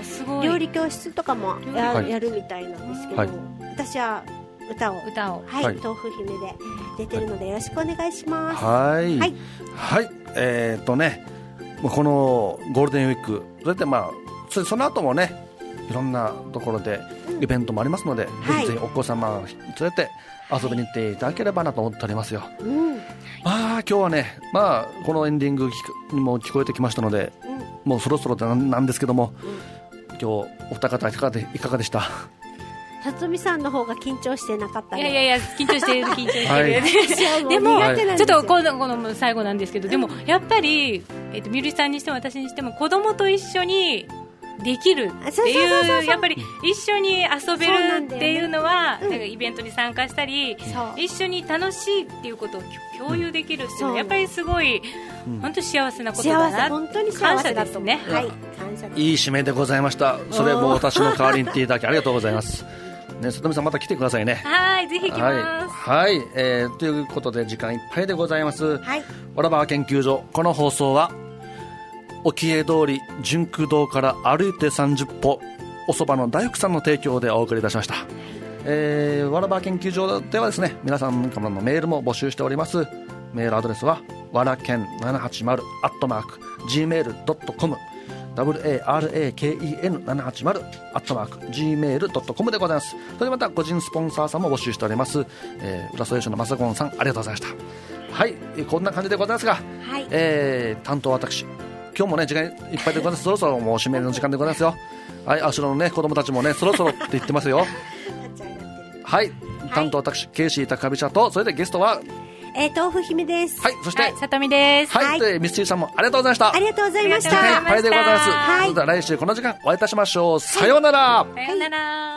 Speaker 3: 料理教室とかも や,、はい、やるみたいなんですけど、はい、私は歌を
Speaker 4: 歌を、
Speaker 3: はい、はい、豆腐姫で出てるのでよろしくお願いします。
Speaker 1: はいはい、はい、えー、っとねこのゴールデンウィークそれでまあ そ, その後もねいろんなところでイベントもありますので、うん、ぜひぜひお子様を連れて遊びに行っていただければなと思っておりますよ。うん、まあ今日はねまあこのエンディングにも聞こえてきましたので、うん、もうそろそろなんですけども、うん、今日お二方いかがでいかがでした。
Speaker 3: 辰巳さんの方が緊張してなかったね。
Speaker 4: いやいやいや緊張してる緊張してる、はい、でも、はい、ちょっとこのこの最後なんですけど、でもやっぱり、えーと、みゆりさんにしても私にしても子供と一緒にできるっていう、やっぱり一緒に遊べるっていうのは、なんかイベントに参加したり、一緒に楽しいっていうことを共有できるっていうのはやっぱりすごい、本当に幸せなことだな。
Speaker 3: 本当に幸せだと思う。はい、
Speaker 1: 感謝です。いい締めでございました。それも私の代わりに言っていただきありがとうございます。ね、里見さんまた来てくださいね。
Speaker 4: はい、ぜひ来ます。
Speaker 1: はい、はい、えー、ということで時間いっぱいでございます。
Speaker 3: はい。
Speaker 1: わらば研究所、この放送は沖江通り純駆堂から歩いてさんじゅっぽおそばの大福さんの提供でお送りいたしました。えー、わらば研究所ではですね、皆さんからのメールも募集しております。メールアドレスはわらけんななはちまるアットマーク ジーメールドットコム ダブリューエーアールエーケーイーエヌななはちまるアットマーク ジーメールドットコム でございます。それでまた個人スポンサーさんも募集しております。えー、浦添署のマサゴンさんありがとうございました。はい、こんな感じでございますが、
Speaker 3: はい、
Speaker 1: えー、担当私今日もね時間いっぱいでございます。そろそろもう締めの時間でございますよ。はい、あしろのね子供たちもねそろそろって言ってますよ。はい、担当私、ケイシー高飛車と、それでゲストは
Speaker 3: えー、豆腐姫です。
Speaker 1: はい、そして、はい、
Speaker 4: さとみです。
Speaker 1: はい、はい、でミスチルさんもありがとうございました。
Speaker 3: ありがとうございました。
Speaker 1: 時間いっぱいでございます。
Speaker 3: はい、
Speaker 1: それでは来週この時間お会いいたしましょう。さようなら。
Speaker 4: さようなら。